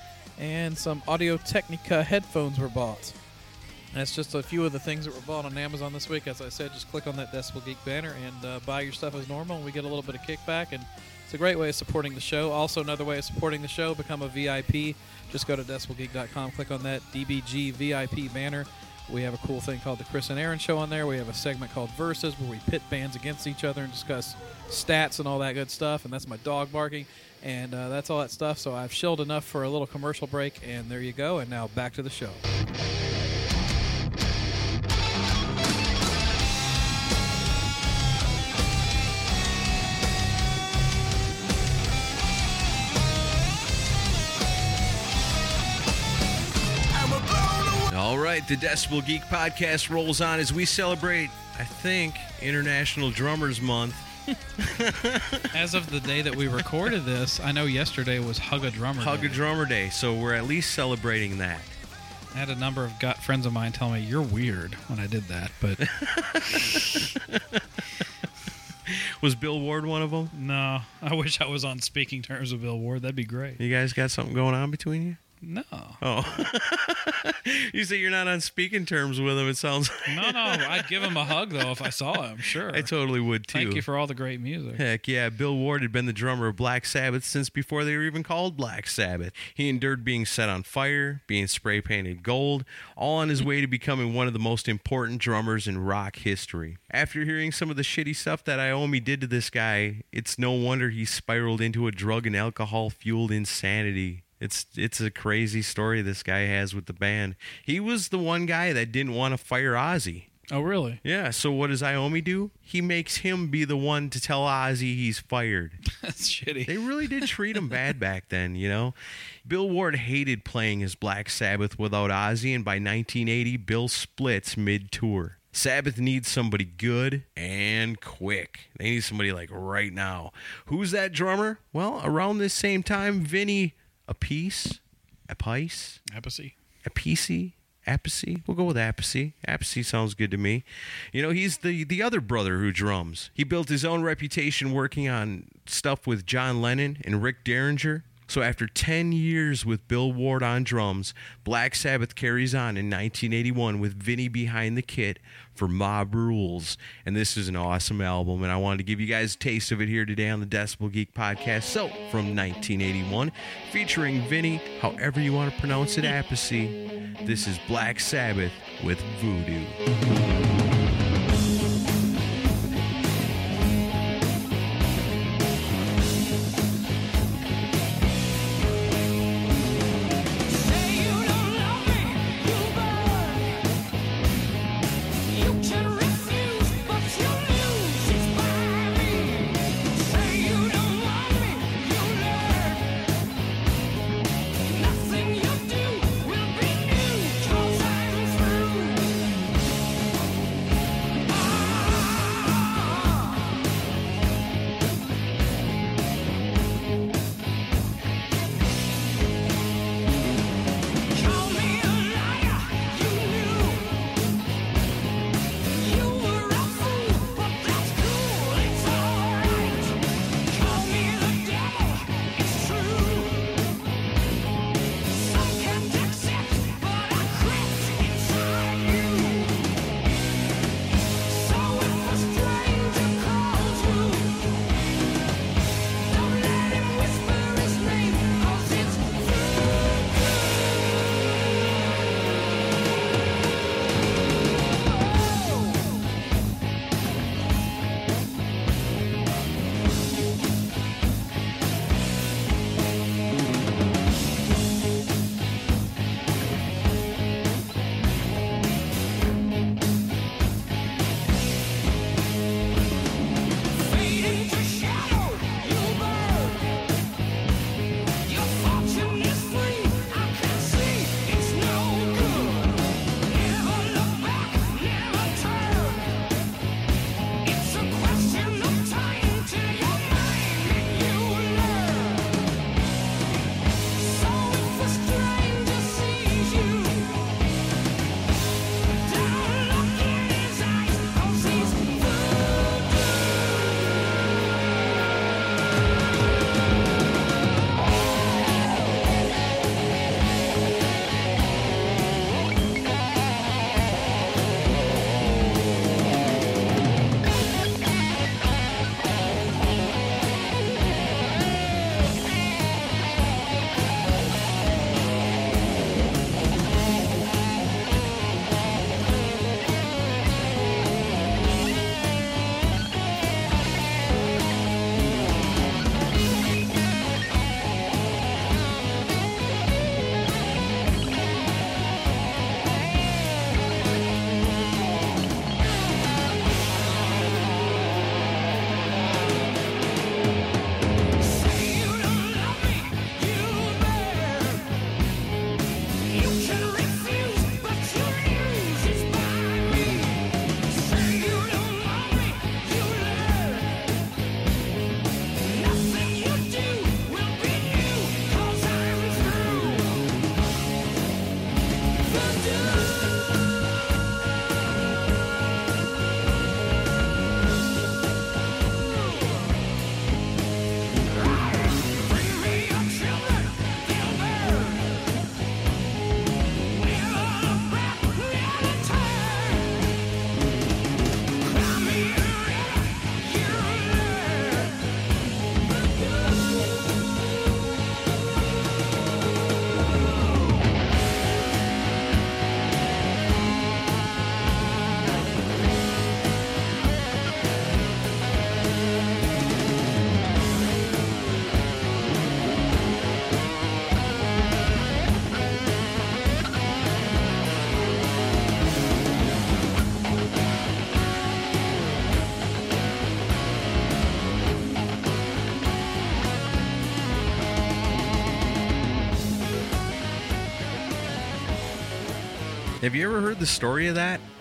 And some Audio Technica headphones were bought. And that's just a few of the things that were bought on Amazon this week. As I said, just click on that Decibel Geek banner and uh, buy your stuff as normal, and we get a little bit of kickback. And it's a great way of supporting the show. Also, another way of supporting the show, become a V I P. Just go to decibel geek dot com, click on that D B G V I P banner. We have a cool thing called the Chris and Aaron Show on there. We have a segment called Versus where we pit bands against each other and discuss stats and all that good stuff. And that's my dog barking. And uh, that's all that stuff. So I've shilled enough for a little commercial break. And there you go. And now back to the show. All right, the Decibel Geek Podcast rolls on as we celebrate, I think, International Drummers Month. As of the day that we recorded this, I know yesterday was Hug a Drummer Hug Day. a Drummer Day, so we're at least celebrating that. I had a number of gut friends of mine tell me, you're weird when I did that, but Was Bill Ward one of them? no, I wish I was on speaking terms with Bill Ward. That'd be great. You guys got something going on between you? No. Oh. You say you're not on speaking terms with him, it sounds like. No, no, I'd give him a hug, though, if I saw him, sure. I totally would, too. Thank you for all the great music. Heck yeah, Bill Ward had been the drummer of Black Sabbath since before they were even called Black Sabbath. He endured being set on fire, being spray painted gold, all on his way to becoming one of the most important drummers in rock history. After hearing some of the shitty stuff that Iommi did to this guy, it's no wonder he spiraled into a drug and alcohol fueled insanity. It's it's a crazy story this guy has with the band. He was the one guy that didn't want to fire Ozzy. Oh, really? Yeah, so what does Iommi do? He makes him be the one to tell Ozzy he's fired. That's shitty. They really did treat him bad back then, you know? Bill Ward hated playing his Black Sabbath without Ozzy, and by nineteen eighty, Bill splits mid-tour. Sabbath needs somebody good and quick. They need somebody like right now. Who's that drummer? Well, around this same time, Vinny Appice, Appice, Apathy. Appice, Appice. We'll go with Appice. Appice sounds good to me. You know, he's the, the other brother who drums. He built his own reputation working on stuff with John Lennon and Rick Derringer. So after ten years with Bill Ward on drums, Black Sabbath carries on in nineteen eighty-one with Vinny behind the kit for Mob Rules. And this is an awesome album, and I wanted to give you guys a taste of it here today on the Decibel Geek Podcast. So, from nineteen eighty-one, featuring Vinny, however you want to pronounce it, Appice, this is Black Sabbath with Voodoo. Say you don't love me, you burn. You can refuse, but you lose. It's by me. Say you don't want me, you learn. Nothing you do will be new, 'cause I'm through. Call me a liar, you knew. You were a fool, but that's cool, it's alright. Call me the devil, it's true. Some can't accept, but I crept inside you. So if a stranger calls you, don't let him whisper his name, 'cause it's fade into shadow, you burn. Your fortune is free, I can see it's no good. Never look back, never turn. It's a question of time till you're mine and you learn. So if a stranger sees you, don't look in his eyes, 'cause he's Say you don't love me, you burn. You can refuse, but you lose. It's by me. Say you don't want me, you learn. Nothing you do will be new, 'cause I'm through. Bring me your children, they'll burn. Never look back, never turn. Cry me a river, you learn. Have you ever heard the story of that?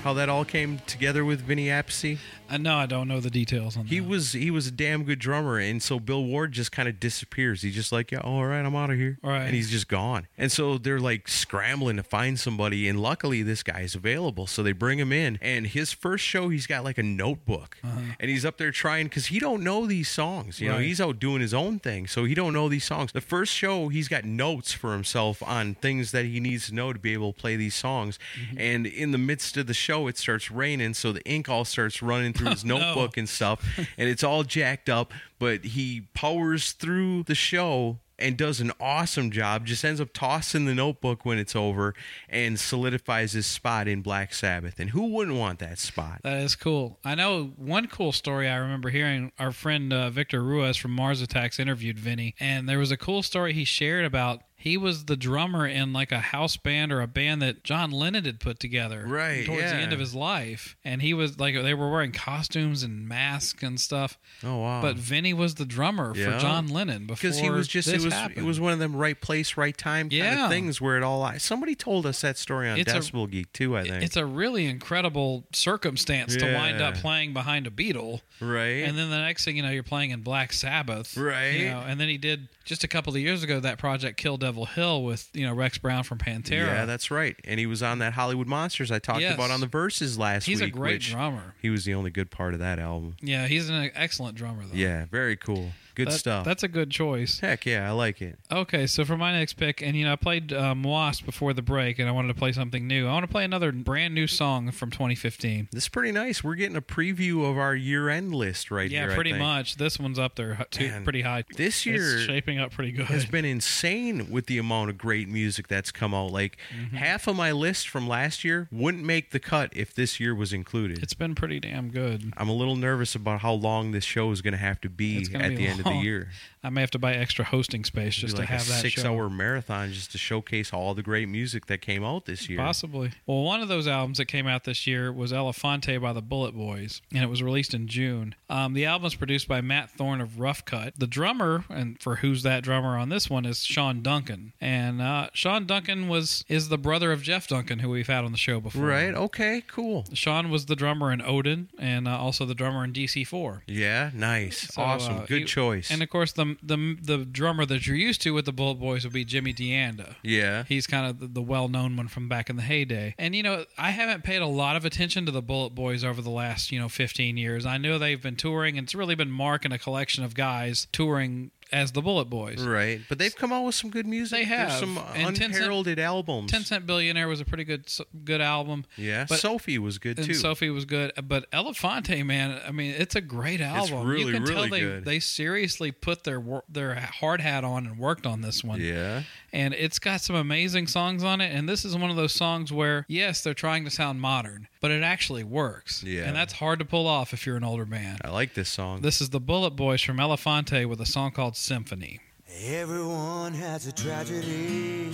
how that all came together with Vinny Appice? Uh, no, I don't know the details on He that. was he was a damn good drummer, and so Bill Ward just kind of disappears. He's just like, yeah, all right, I'm out of here, Right. and he's just gone. And so they're like scrambling to find somebody, and luckily this guy's available, so they bring him in. And his first show, he's got like a notebook, and he's up there trying because he don't know these songs. You know, Right. he's out doing his own thing, so he don't know these songs. The first show, he's got notes for himself on things that he needs to know to be able to play these songs. And in the midst of the show, it starts raining, so the ink all starts running through his No. notebook and stuff, and it's all jacked up, but he powers through the show and does an awesome job, just ends up tossing the notebook when it's over and solidifies his spot in Black Sabbath. And who wouldn't want that spot? That is cool. I know one cool story I remember hearing. Our friend uh, Victor Ruiz from Mars Attacks interviewed Vinny, and there was a cool story he shared about he was the drummer in like a house band or a band that John Lennon had put together Right, towards yeah. the end of his life. And he was like, they were wearing costumes and masks and stuff. Oh, wow. But Vinny was the drummer Yeah. for John Lennon before Because he was just, this it was happened. it was one of them right place, right time kind Yeah. of things where it all, somebody told us that story on It's a- Decibel Geek too, I think. It's a really incredible circumstance to wind up Yeah. playing behind a Beatle. right? And then the next thing you know, you're playing in Black Sabbath. Right. You know, and then he did, just a couple of years ago, that project Kill Devil Hill with, you know, Rex Brown from Pantera. Yeah, that's right. And he was on that Hollywood Monsters I talked Yes. about on the Verses last He's week. a great which drummer. He was the only good part of that album. Yeah, he's an excellent drummer, though. Yeah, very cool. Good That- stuff. That's a good choice. Heck yeah, I like it. Okay, so for my next pick, and you know, I played um, Wasp before the break, and I wanted to play something new. I want to play another brand new song from twenty fifteen. This is pretty nice. We're getting a preview of our year-end list right Yeah, here. I pretty think. much. This one's up there, hu- too, Man, pretty high. this year it's shaping up pretty good. has been insane with the amount of great music that's come out. Like Mm-hmm. half of my list from last year wouldn't make the cut if this year was included. It's been pretty damn good. I'm a little nervous about how long this show is going to have to be It's gonna at be the end of the long. year. I may have to buy extra hosting space just Be to like have a that show. six-hour marathon just to showcase all the great music that came out this year. Possibly. Well, one of those albums that came out this year was Elefante by the Bullet Boys, and it was released in June. Um, the album is produced by Matt Thorne of Rough Cut. The drummer, and for Who's That Drummer on this one, is Sean Duncan. And uh, Sean Duncan was is the brother of Jeff Duncan, who we've had on the show before. Right? Okay, cool. Sean was the drummer in Odin, and uh, also the drummer in D C four. Yeah, nice. So, awesome. uh, Good he- choice. And of course, the, the the drummer that you're used to with the Bullet Boys would be Jimmy DeAnda. yeah. He's kind of the, the well-known one from back in the heyday. And, you know, I haven't paid a lot of attention to the Bullet Boys over the last, you know, fifteen years. I know they've been touring, and it's really been Mark and a collection of guys touring as the Bullet Boys. Right. But they've come out with some good music. They have. There's some And ten Cent- unheralded albums. ten Cent Billionaire was a pretty good good album. Yeah. But- Sophie was good, And too. Sophie was good, but Elefante, man, I mean, it's a great album. really, you can tell really they good. they seriously put their wor- their hard hat on and worked on this one. Yeah. And it's got some amazing songs on it. And this is one of those songs where, yes, they're trying to sound modern, but it actually works. Yeah. And that's hard to pull off if you're an older band. I like this song. This is the Bullet Boys from Elefante with a song called Symphony. Everyone has a tragedy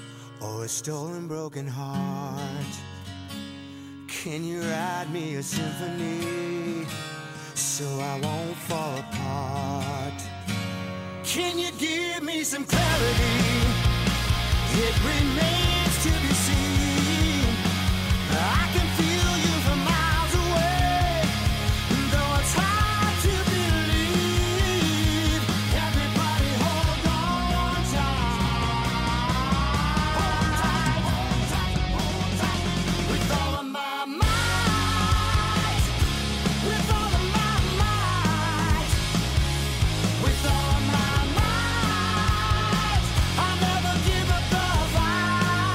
or a stolen broken heart. Can you write me a symphony so I won't fall apart? Can you give me some clarity? It remains to be seen. I can feel you from miles away, though it's hard to believe. Everybody hold on tight. Hold tight, hold tight, hold tight. With all of my might. With all of my might. With all of my might. I'll never give up the fight.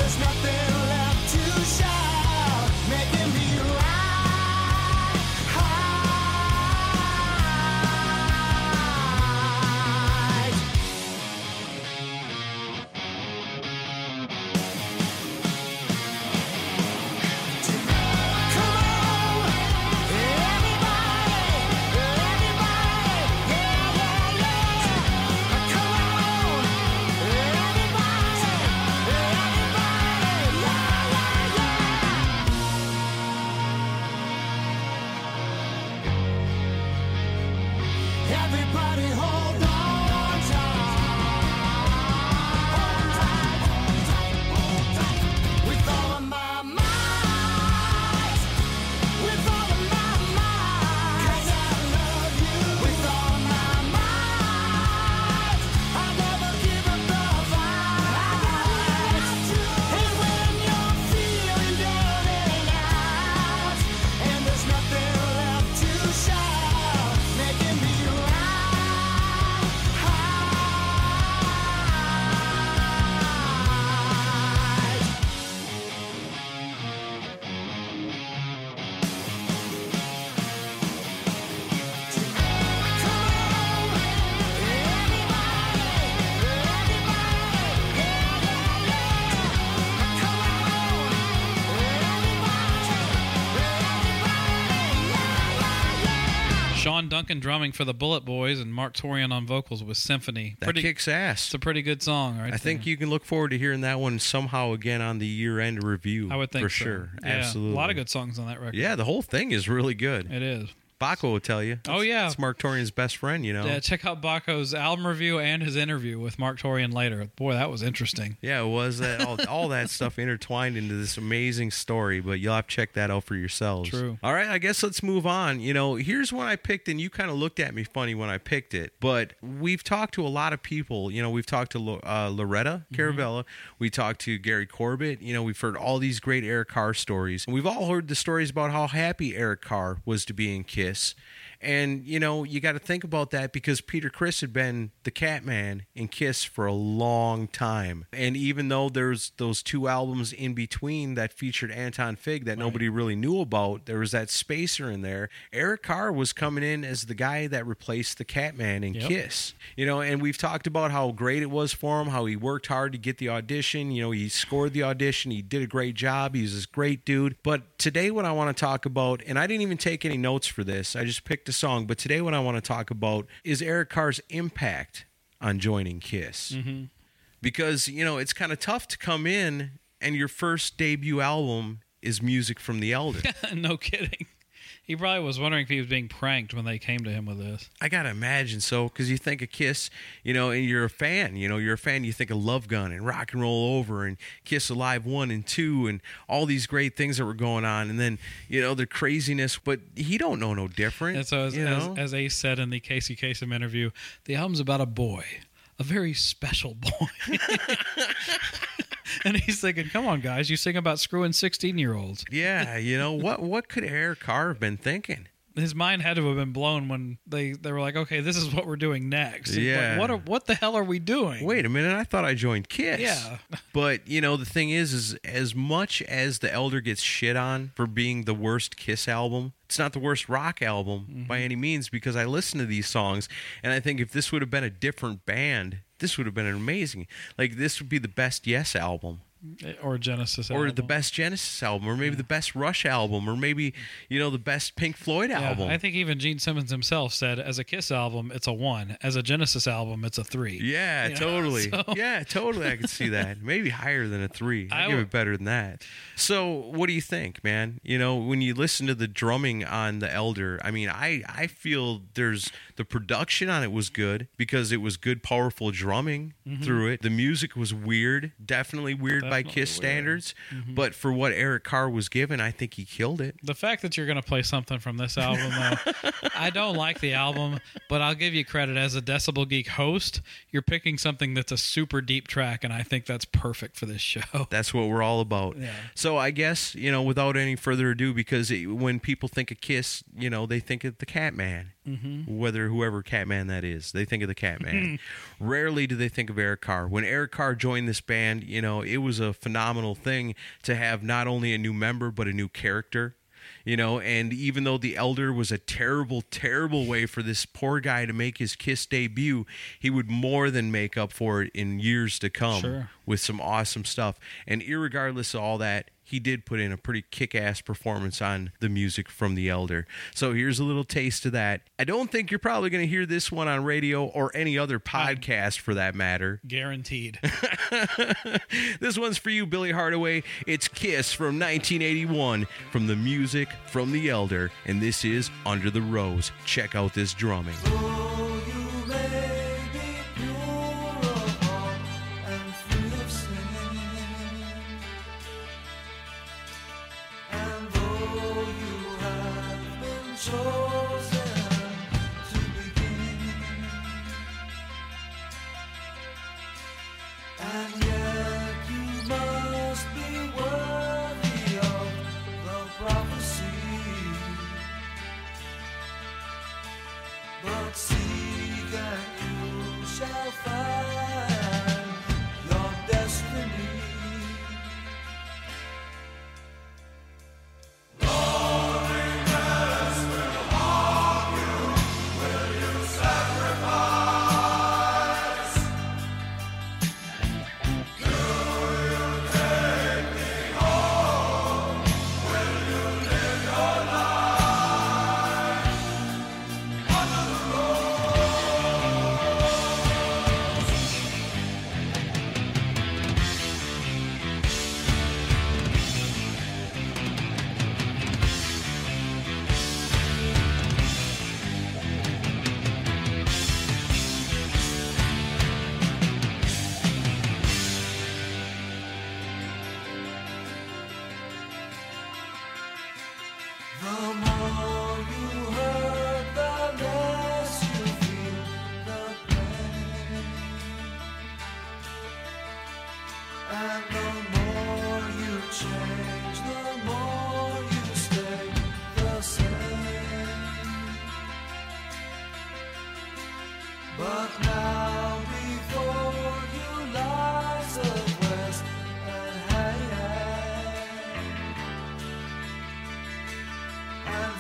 there's nothing left to shout, making me right. Come on, everybody, everybody, yeah, yeah, yeah. Come on, everybody, everybody, yeah, yeah, yeah. Everybody hold on tight. Hold tight, hold tight, hold tight. With all of my might. With all of my might. 'Cause I love you. With all of my might. I'll never give up the fight. And when you're feeling down and out, and there's nothing left to shout, making me right. Sean Duncan drumming for the Bullet Boys and Mark Torian on vocals with Symphony. That Pretty, kicks ass. It's a pretty good song, right? I think there. you can look forward to hearing that one somehow again on the year-end review. I would think for so. sure. Yeah, Absolutely, a lot of good songs on that record. Yeah, the whole thing is really good. It is. Baco will tell you. Oh, yeah. It's Mark Torian's best friend, you know. Yeah, check out Baco's album review and his interview with Mark Torian later. Boy, that was interesting. Yeah, it was that all, all that stuff intertwined into this amazing story, but you'll have to check that out for yourselves. True. All right, I guess let's move on. You know, here's one I picked, and you kind of looked at me funny when I picked it, but we've talked to a lot of people. You know, we've talked to Lo- uh, Loretta Caravella. We talked to Gary Corbett. You know, we've heard all these great Eric Carr stories. And we've all heard the stories about how happy Eric Carr was to be in KISS. And, you know, you got to think about that because Peter Criss had been the Catman in KISS for a long time. And even though there's those two albums in between that featured Anton Fig that nobody really knew about, there was that spacer in there. Eric Carr was coming in as the guy that replaced the Catman in Yep. KISS. You know, and we've talked about how great it was for him, how he worked hard to get the audition. You know, he scored the audition. He did a great job. He's this great dude. But today what I want to talk about, and I didn't even take any notes for this. I just picked a song. But today what I want to talk about is Eric Carr's impact on joining KISS. Mm-hmm. Because, you know, it's kind of tough to come in and your first debut album is music from the Elder. No kidding. He probably was wondering if he was being pranked when they came to him with this. I gotta imagine so, because you think of KISS, you know, and you're a fan. You know, you're a fan. You think of Love Gun and Rock and Roll Over and KISS Alive One and Two and all these great things that were going on, and then you know the craziness. But he don't know no different. And so, as, you as, know? as Ace said in the Casey Kasem interview, the album's about a boy, a very special boy. And he's thinking, come on, guys, you sing about screwing sixteen-year-olds. Yeah, you know what? What could Eric Carr have been thinking? His mind had to have been blown when they, they were like, okay, this is what we're doing next. He's Yeah. like, what are, what the hell are we doing? Wait a minute, I thought I joined KISS. Yeah. But, you know, the thing is, is as much as The Elder gets shit on for being the worst KISS album, it's not the worst rock album Mm-hmm. by any means, because I listen to these songs, and I think if this would have been a different band, this would have been amazing. Like, this would be the best Yes album. Or Genesis Or album. the best Genesis album, or maybe the best Rush album, or maybe, you know, the best Pink Floyd Yeah, album. I think even Gene Simmons himself said, as a KISS album, it's a one. As a Genesis album, it's a three. Yeah, You know, totally. so- Yeah, totally. I could see that. Maybe higher than a three. I I give would- it better than that. So, what do you think, man? You know, when you listen to the drumming on The Elder, I mean, I I feel there's the production on it was good because it was good, powerful drumming through it. The music was weird, definitely weird by Definitely KISS weird. standards. But for what Eric Carr was given, I think he killed it. The fact that you're going to play something from this album, though, I don't like the album, but I'll give you credit. As a Decibel Geek host, you're picking something that's a super deep track, and I think that's perfect for this show. That's what we're all about. Yeah. So I guess, you know, without any further ado, because it, when people think of KISS, you know, they think of the Catman. Mm-hmm. Whether whoever Catman that is, they think of the Catman. Rarely do they think of Eric Carr. When Eric Carr joined this band, you know, it was a phenomenal thing to have not only a new member, but a new character. You know, and even though The Elder was a terrible, terrible way for this poor guy to make his Kiss debut, he would more than make up for it in years to come Sure. with some awesome stuff. And irregardless of all that, he did put in a pretty kick-ass performance on the music from The Elder. So here's a little taste of that. I don't think you're probably going to hear this one on radio or any other podcast for that matter. Guaranteed. This one's for you, Billy Hardaway. It's Kiss from nineteen eighty-one from the music from The Elder, and this is Under the Rose. Check out this drumming. Though you may be pure of heart and free of sin, and though you have been chosen to begin, and yet you must be worthy of the prophecy. But seek and you shall find your destiny. The more you hurt, the less you feel the pain, and the more you change, the more you stay the same. But now before you lies of west and hang, and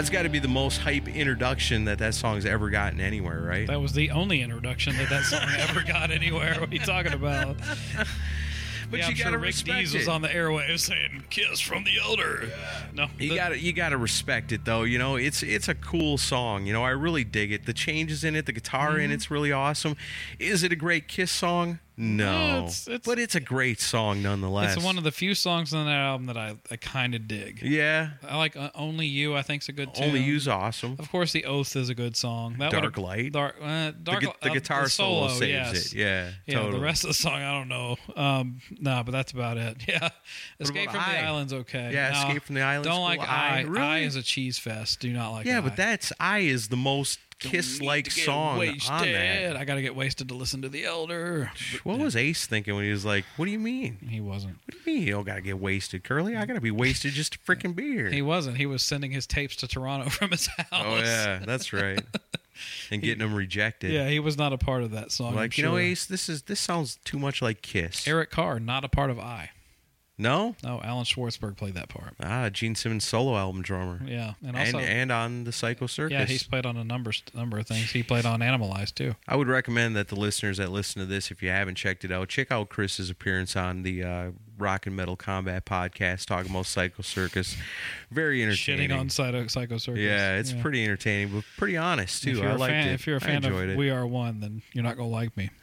That's got to be the most hype introduction that that song's ever gotten anywhere, right? That was the only introduction that that song ever got anywhere. What are you talking about? But yeah, you I'm sure gotta Rick respect Dees it. was on the airwaves saying "Kiss from the Elder." No, You the- gotta you gotta respect it though. You know, it's it's a cool song. You know, I really dig it. The changes in it, the guitar in it's really awesome. Is it a great Kiss song? No, Yeah, it's- it's- but it's a great song nonetheless. It's one of the few songs on that album that I, I kind of dig. yeah. I like uh, "Only You." I think's a good tune. Only You's awesome. Of course, "The Oath" is a good song. That Dark would've- Light? Dark, uh, The, dark gu- the uh, guitar the solo, saves yes. it. Yeah, Yeah, totally. the rest of the song I don't know. Um, no, but that's about it. Yeah, "Escape about from the I? Island's okay. Yeah, No, Escape from the Island's Don't cool. like I? I. Really? I is a cheese fest. Do not like. yeah, I. but that's I is the most Kiss-like Need to get song wasted. on that. I got to get wasted to listen to the Elder. What was Ace thinking when he was like, "What do you mean? He wasn't. What do you mean you don't gotta get wasted, Curly? I gotta be wasted just to freaking be here." He wasn't. He was sending his tapes to Toronto from his house. Oh yeah, that's right. And getting them rejected. Yeah, he was not a part of that song. Like, I'm you know, sure. Ace, this is this sounds too much like Kiss. Eric Carr, not a part of I. No? No, Alan Schwartzberg played that part. Ah, Gene Simmons solo album drummer. Yeah, and And also and on the Psycho Circus. yeah, he's played on a number number of things. He played on Animalized too. I would recommend that the listeners that listen to this, if you haven't checked it out, check out Chris's appearance on the uh, Rock and Metal Combat podcast, talking about Psycho Circus. Very entertaining. Shitting on Psycho, Psycho Circus. Yeah, it's pretty entertaining, but pretty honest If too. you're, I a liked fan, it. if you're a I fan of enjoyed it. We Are One, then you're not gonna like me.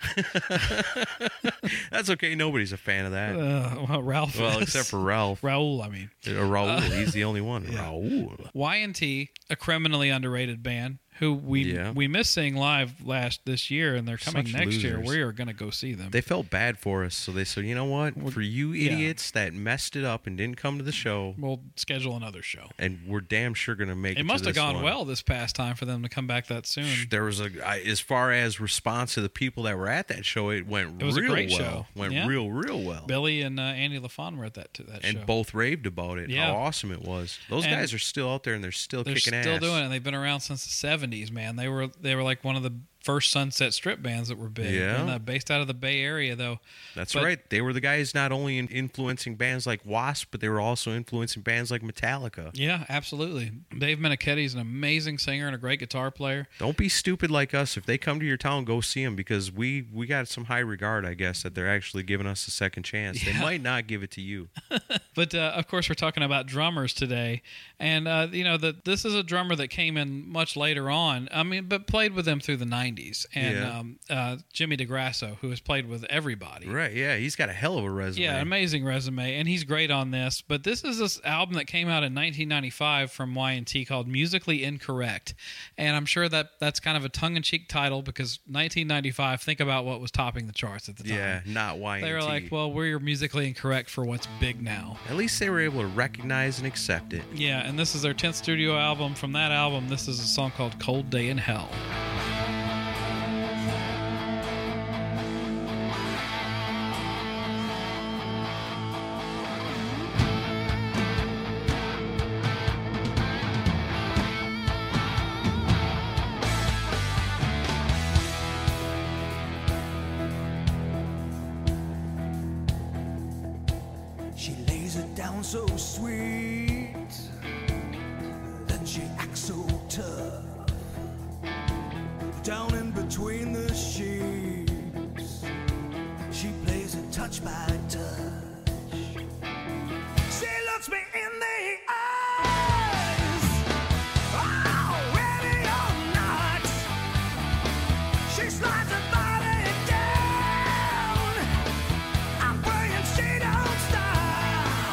That's okay. Nobody's a fan of that. Uh, well, Ralph. well, is. except for Ralph. Raul. I mean, Or Raul. He's the only one. Raul. Y and T, a criminally underrated band who we Yeah. we missed seeing live last this year, and they're coming Such next year. losers. We are gonna go see them. They felt bad for us, so they said, you know what? For you yeah. idiots that messed it up and didn't come to the show, We'll schedule another show. and we're damn sure going to make it It must to have this gone one. well this past time for them to come back that soon. There was a, I, as far as response to the people that were at that show, it went It was a real great well. show. Went Yeah. real, real well. Billy and uh, Andy LaFon were at that to that and show. both raved about it. Yeah. How awesome it was. Those And guys are still out there and they're still They're kicking still ass. doing it. They've been around since the seventies, man. They were they were like one of the first Sunset Strip bands that were big. Yeah. And, uh, based out of the Bay Area, though. That's But- right. They were the guys not only in influencing bands like Wasp, but they were also influencing bands like Metallica. Yeah, absolutely. Dave Meniketti's an amazing singer and a great guitar player. Don't be stupid like us. If they come to your town, go see them because we, we got some high regard, I guess, that they're actually giving us a second chance. They Yeah. might not give it to you. But uh, of course, we're talking about drummers today, and uh, you know that this is a drummer that came in much later on. I mean, but played with them through the nineties, and Yeah. um, uh, Jimmy DeGrasso, who has played with everybody. Right, yeah. He's got a hell of a resume. Yeah, amazing resume, and he's great on this. But this is this album that came out in nineteen ninety-five from Y and T called Musically Incorrect, and I'm sure that that's kind of a tongue-in-cheek title because nineteen ninety-five. Think about what was topping the charts at the time. Yeah, not Y and T. They were like, well, we're musically incorrect for what's big now. At least they were able to recognize and accept it. Yeah, and this is their tenth studio album. From that album, this is a song called Cold Day in Hell. She lays it down so sweet, then she acts so tough. Down in between the sheets, she plays it touch by touch. She looks me in the eyes, oh, ready or not. She slides her body down. I'm praying she don't stop.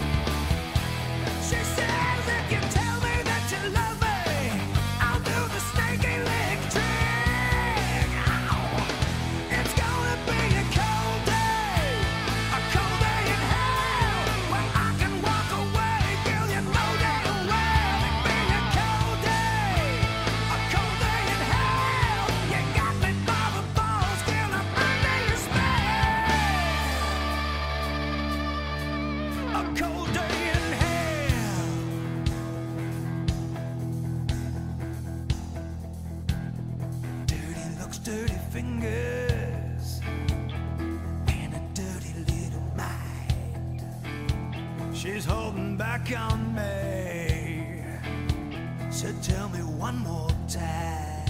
She says, if you tell me that you love me, I'll do the snaky leg trick. Ow. It's gonna be a cold day, a cold day in hell, where I can walk away, feel you know damn well. It'll be a cold day, a cold day in hell. You got me by the balls, can I under your spell? A cold day in hell. Dirty looks, dirty fingers, and a dirty little mind. She's holding back on me, So tell me one more time.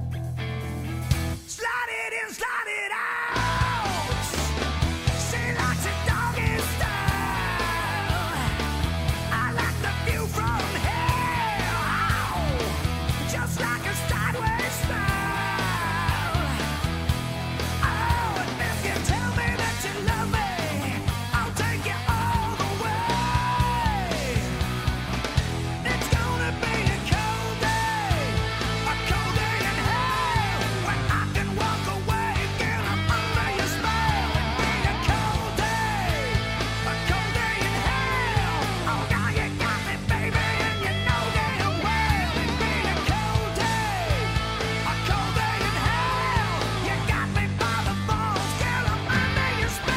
Slide it in, slide it out. She likes it doggy style. I like the view from here. Just like a sideways smile. Oh, and if you tell me that you love me, I'll take you all the way. It's gonna be a cold day, a cold day in hell, when I can walk away, girl, I'm under your spell. It'll be a cold day, a cold day in hell. Oh, now you got me, baby, and you know damn well. It'll be a cold day, a cold day in hell. You got me by the balls, girl, I'm under your spell.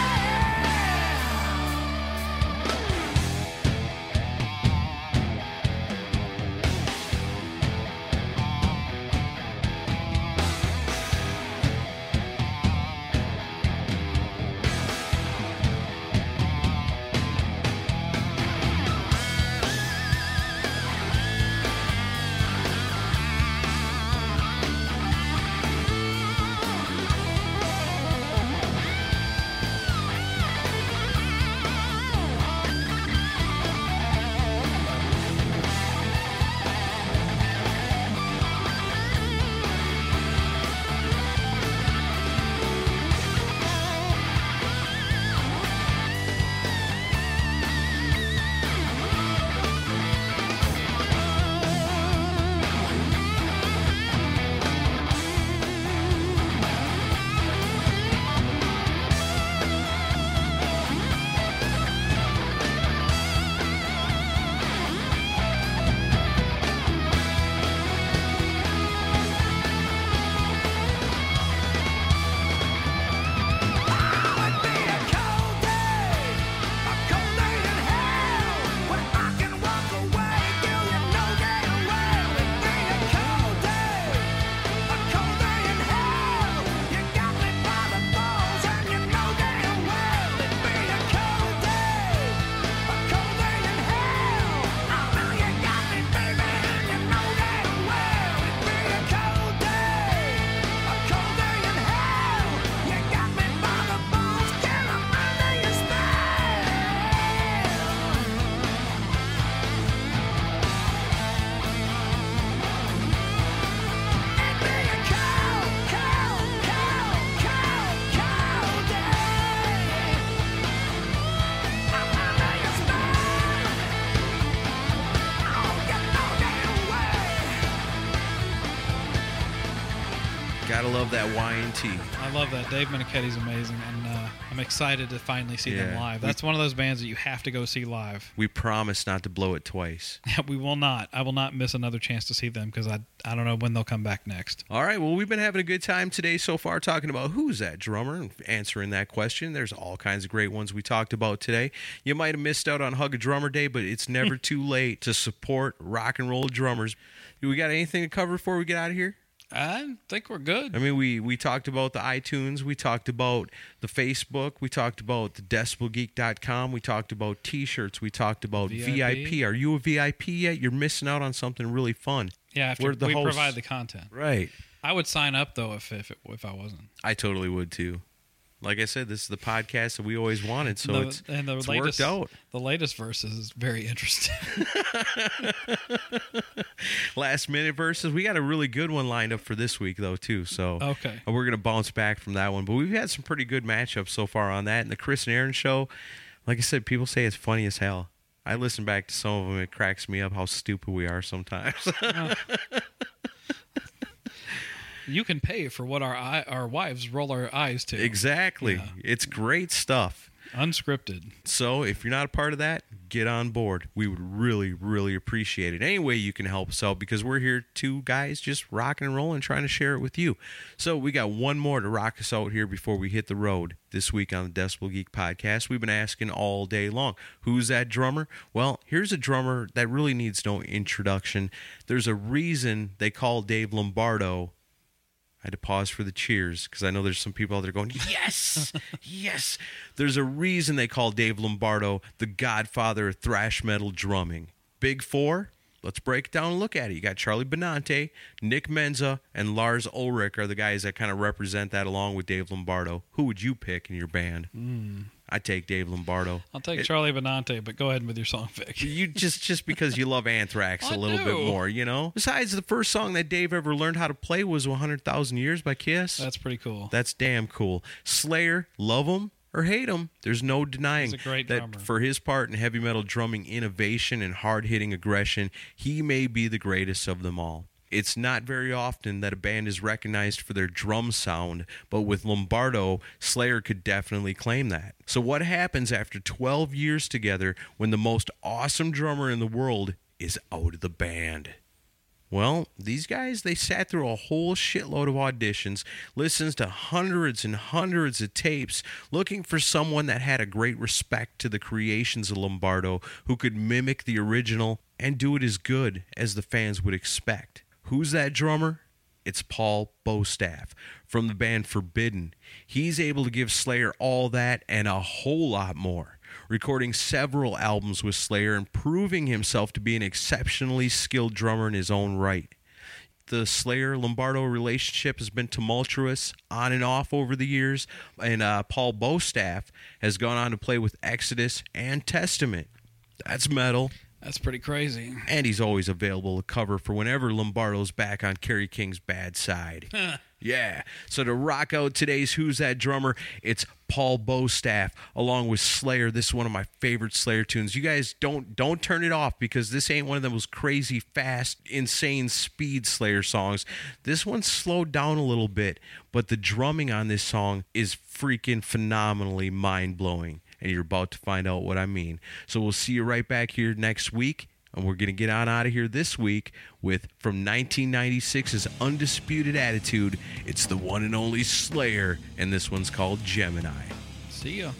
It'd be a cold day, a cold day in hell, when I can walk away, girl, you know damn well. It'd be a cold day, a cold day in hell. You got me by the balls, and you know damn well. It'd be a cold day, a cold day in hell. Oh, now you got me, baby, and you know damn well. It'd be a cold day, a cold day in hell. You got me by the balls, girl, I'm under your spell. It'd be a cold, cold, cold, cold, cold day. I'm under your spell. Oh, you know damn well. Gotta love that Y and T. I love that. Dave Minichetti's amazing, and uh, I'm excited to finally see them Yeah. live. That's one of those bands that you have to go see live. We promise not to blow it twice. We will not. I will not miss another chance to see them because I I don't know when they'll come back next. All right, well, we've been having a good time today so far talking about who's that drummer and answering that question. There's all kinds of great ones we talked about today. You might have missed out on Hug a Drummer Day, but it's never too late to support rock and roll drummers. Do we got anything to cover before we get out of here? I think we're good. I mean, we, we talked about the iTunes. We talked about the Facebook. We talked about the decibel geek dot com. We talked about T-shirts. We talked about V I P. V I P. Are you a V I P yet? You're missing out on something really fun. Yeah, after We're the we hosts. provide the content. Right. I would sign up though if if, it, if I wasn't. I totally would, too. Like I said, this is the podcast that we always wanted, so The- it's, and the it's latest, worked out. The latest verse is very interesting. Last minute verses. We got a really good one lined up for this week, though, too. So Okay. we're going to bounce back from that one. But we've had some pretty good matchups so far on that. And the Chris and Aaron show, like I said, people say it's funny as hell. I listen back to some of them. It cracks me up how stupid we are sometimes. You can pay for what our eye, our wives roll our eyes to. Exactly. Yeah. It's great stuff. Unscripted. So if you're not a part of that, get on board. We would really, really appreciate it. Any way you can help us out, because we're here two guys just rocking and rolling, trying to share it with you. So we got one more to rock us out here before we hit the road this week on the Decibel Geek Podcast. We've been asking all day long, who's that drummer? Well, here's a drummer that really needs no introduction. There's a reason they call Dave Lombardo. I had to pause for the cheers because I know there's some people out there going, yes, yes. There's a reason they call Dave Lombardo the godfather of thrash metal drumming. Big Four? let's break it down and look at it. You got Charlie Benante, Nick Menza, and Lars Ulrich are the guys that kind of represent that along with Dave Lombardo. Who would you pick in your band? Mm. I'd take Dave Lombardo. I'll take It- Charlie Benante, but go ahead with your song, Vic. You just just because you love Anthrax I a little do. bit more, you know? Besides, the first song that Dave ever learned how to play was one hundred thousand Years by Kiss. That's pretty cool. That's damn cool. Slayer, love him or hate him. There's no denying He's a great that drummer. for his part in heavy metal drumming innovation and hard-hitting aggression, he may be the greatest of them all. It's not very often that a band is recognized for their drum sound, but with Lombardo, Slayer could definitely claim that. So what happens after twelve years together when the most awesome drummer in the world is out of the band? Well, these guys, they sat through a whole shitload of auditions, listens to hundreds and hundreds of tapes, looking for someone that had a great respect to the creations of Lombardo, who could mimic the original and do it as good as the fans would expect. Who's that drummer? It's Paul Bostaph from the band Forbidden. He's able to give Slayer all that and a whole lot more, recording several albums with Slayer and proving himself to be an exceptionally skilled drummer in his own right. The Slayer-Lombardo relationship has been tumultuous, on and off over the years, and uh, Paul Bostaph has gone on to play with Exodus and Testament. That's metal. That's pretty crazy. And he's always available to cover for whenever Lombardo's back on Kerry King's bad side. Yeah. So to rock out today's Who's That Drummer, it's Paul Bostaph along with Slayer. This is one of my favorite Slayer tunes. You guys don't don't turn it off because this ain't one of those crazy, fast, insane speed Slayer songs. This one's slowed down a little bit, but the drumming on this song is freaking phenomenally mind-blowing. And you're about to find out what I mean. So we'll see you right back here next week. And we're going to get on out of here this week with, from nineteen ninety-six's Undisputed Attitude, it's the one and only Slayer. And this one's called Gemini. See ya.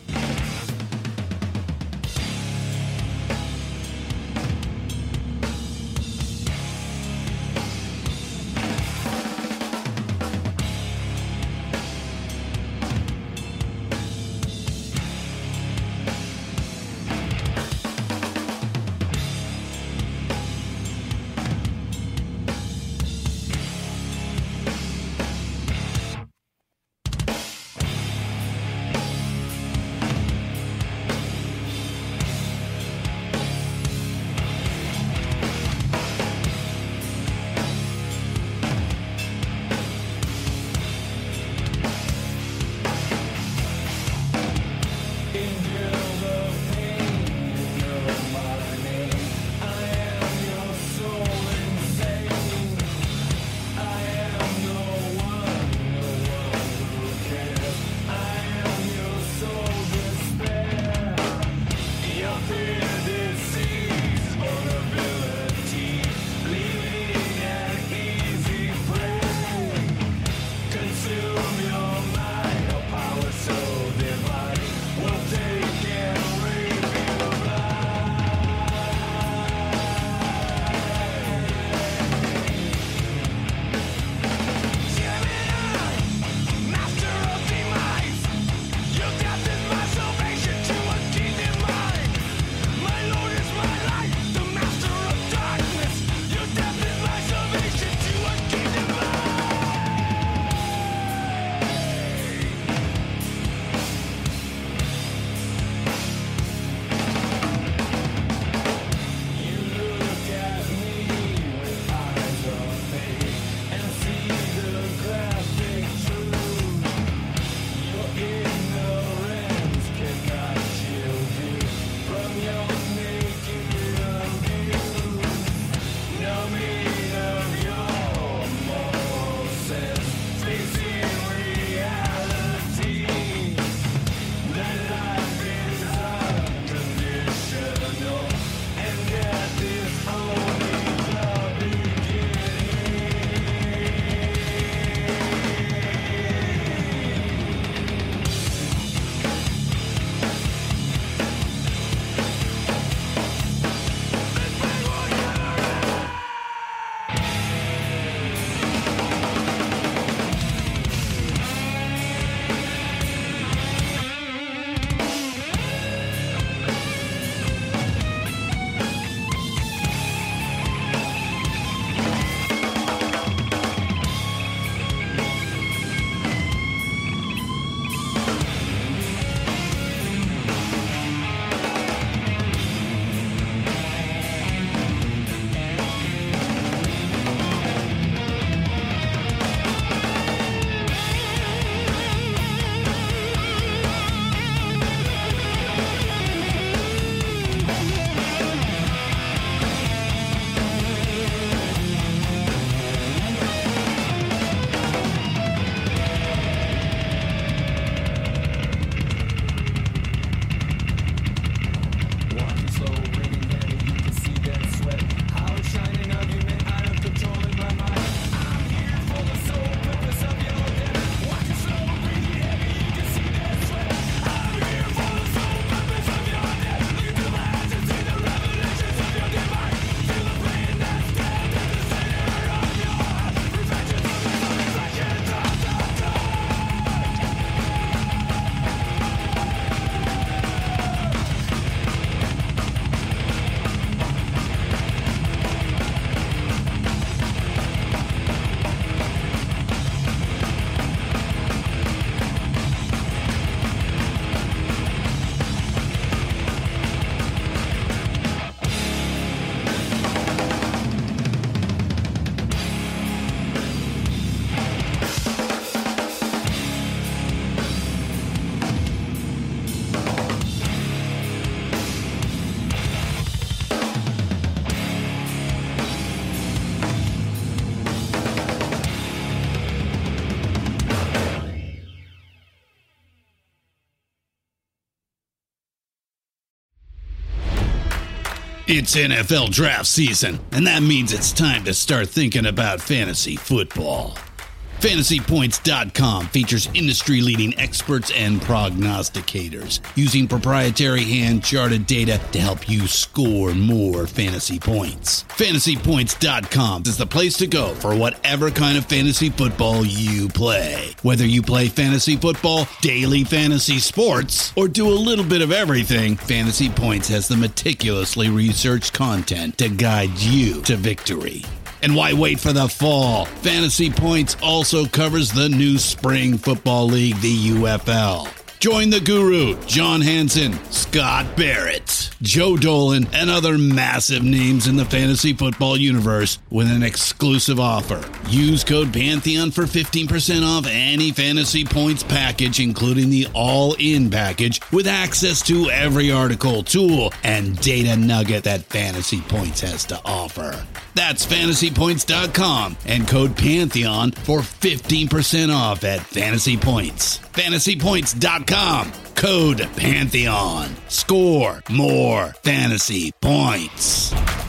It's N F L draft season, and that means it's time to start thinking about fantasy football. Fantasy Points dot com features industry-leading experts and prognosticators using proprietary hand-charted data to help you score more fantasy points. Fantasy Points dot com is the place to go for whatever kind of fantasy football you play. Whether you play fantasy football, daily fantasy sports, or do a little bit of everything, Fantasy Points has the meticulously researched content to guide you to victory. And why wait for the fall? Fantasy Points also covers the new spring football league, the U F L. Join the guru, John Hansen, Scott Barrett, Joe Dolan, and other massive names in the fantasy football universe with an exclusive offer. Use code Pantheon for fifteen percent off any Fantasy Points package, including the all-in package, with access to every article, tool, and data nugget that Fantasy Points has to offer. That's Fantasy Points dot com and code Pantheon for fifteen percent off at Fantasy Points. Fantasy Points dot com, code Pantheon. Score more fantasy points.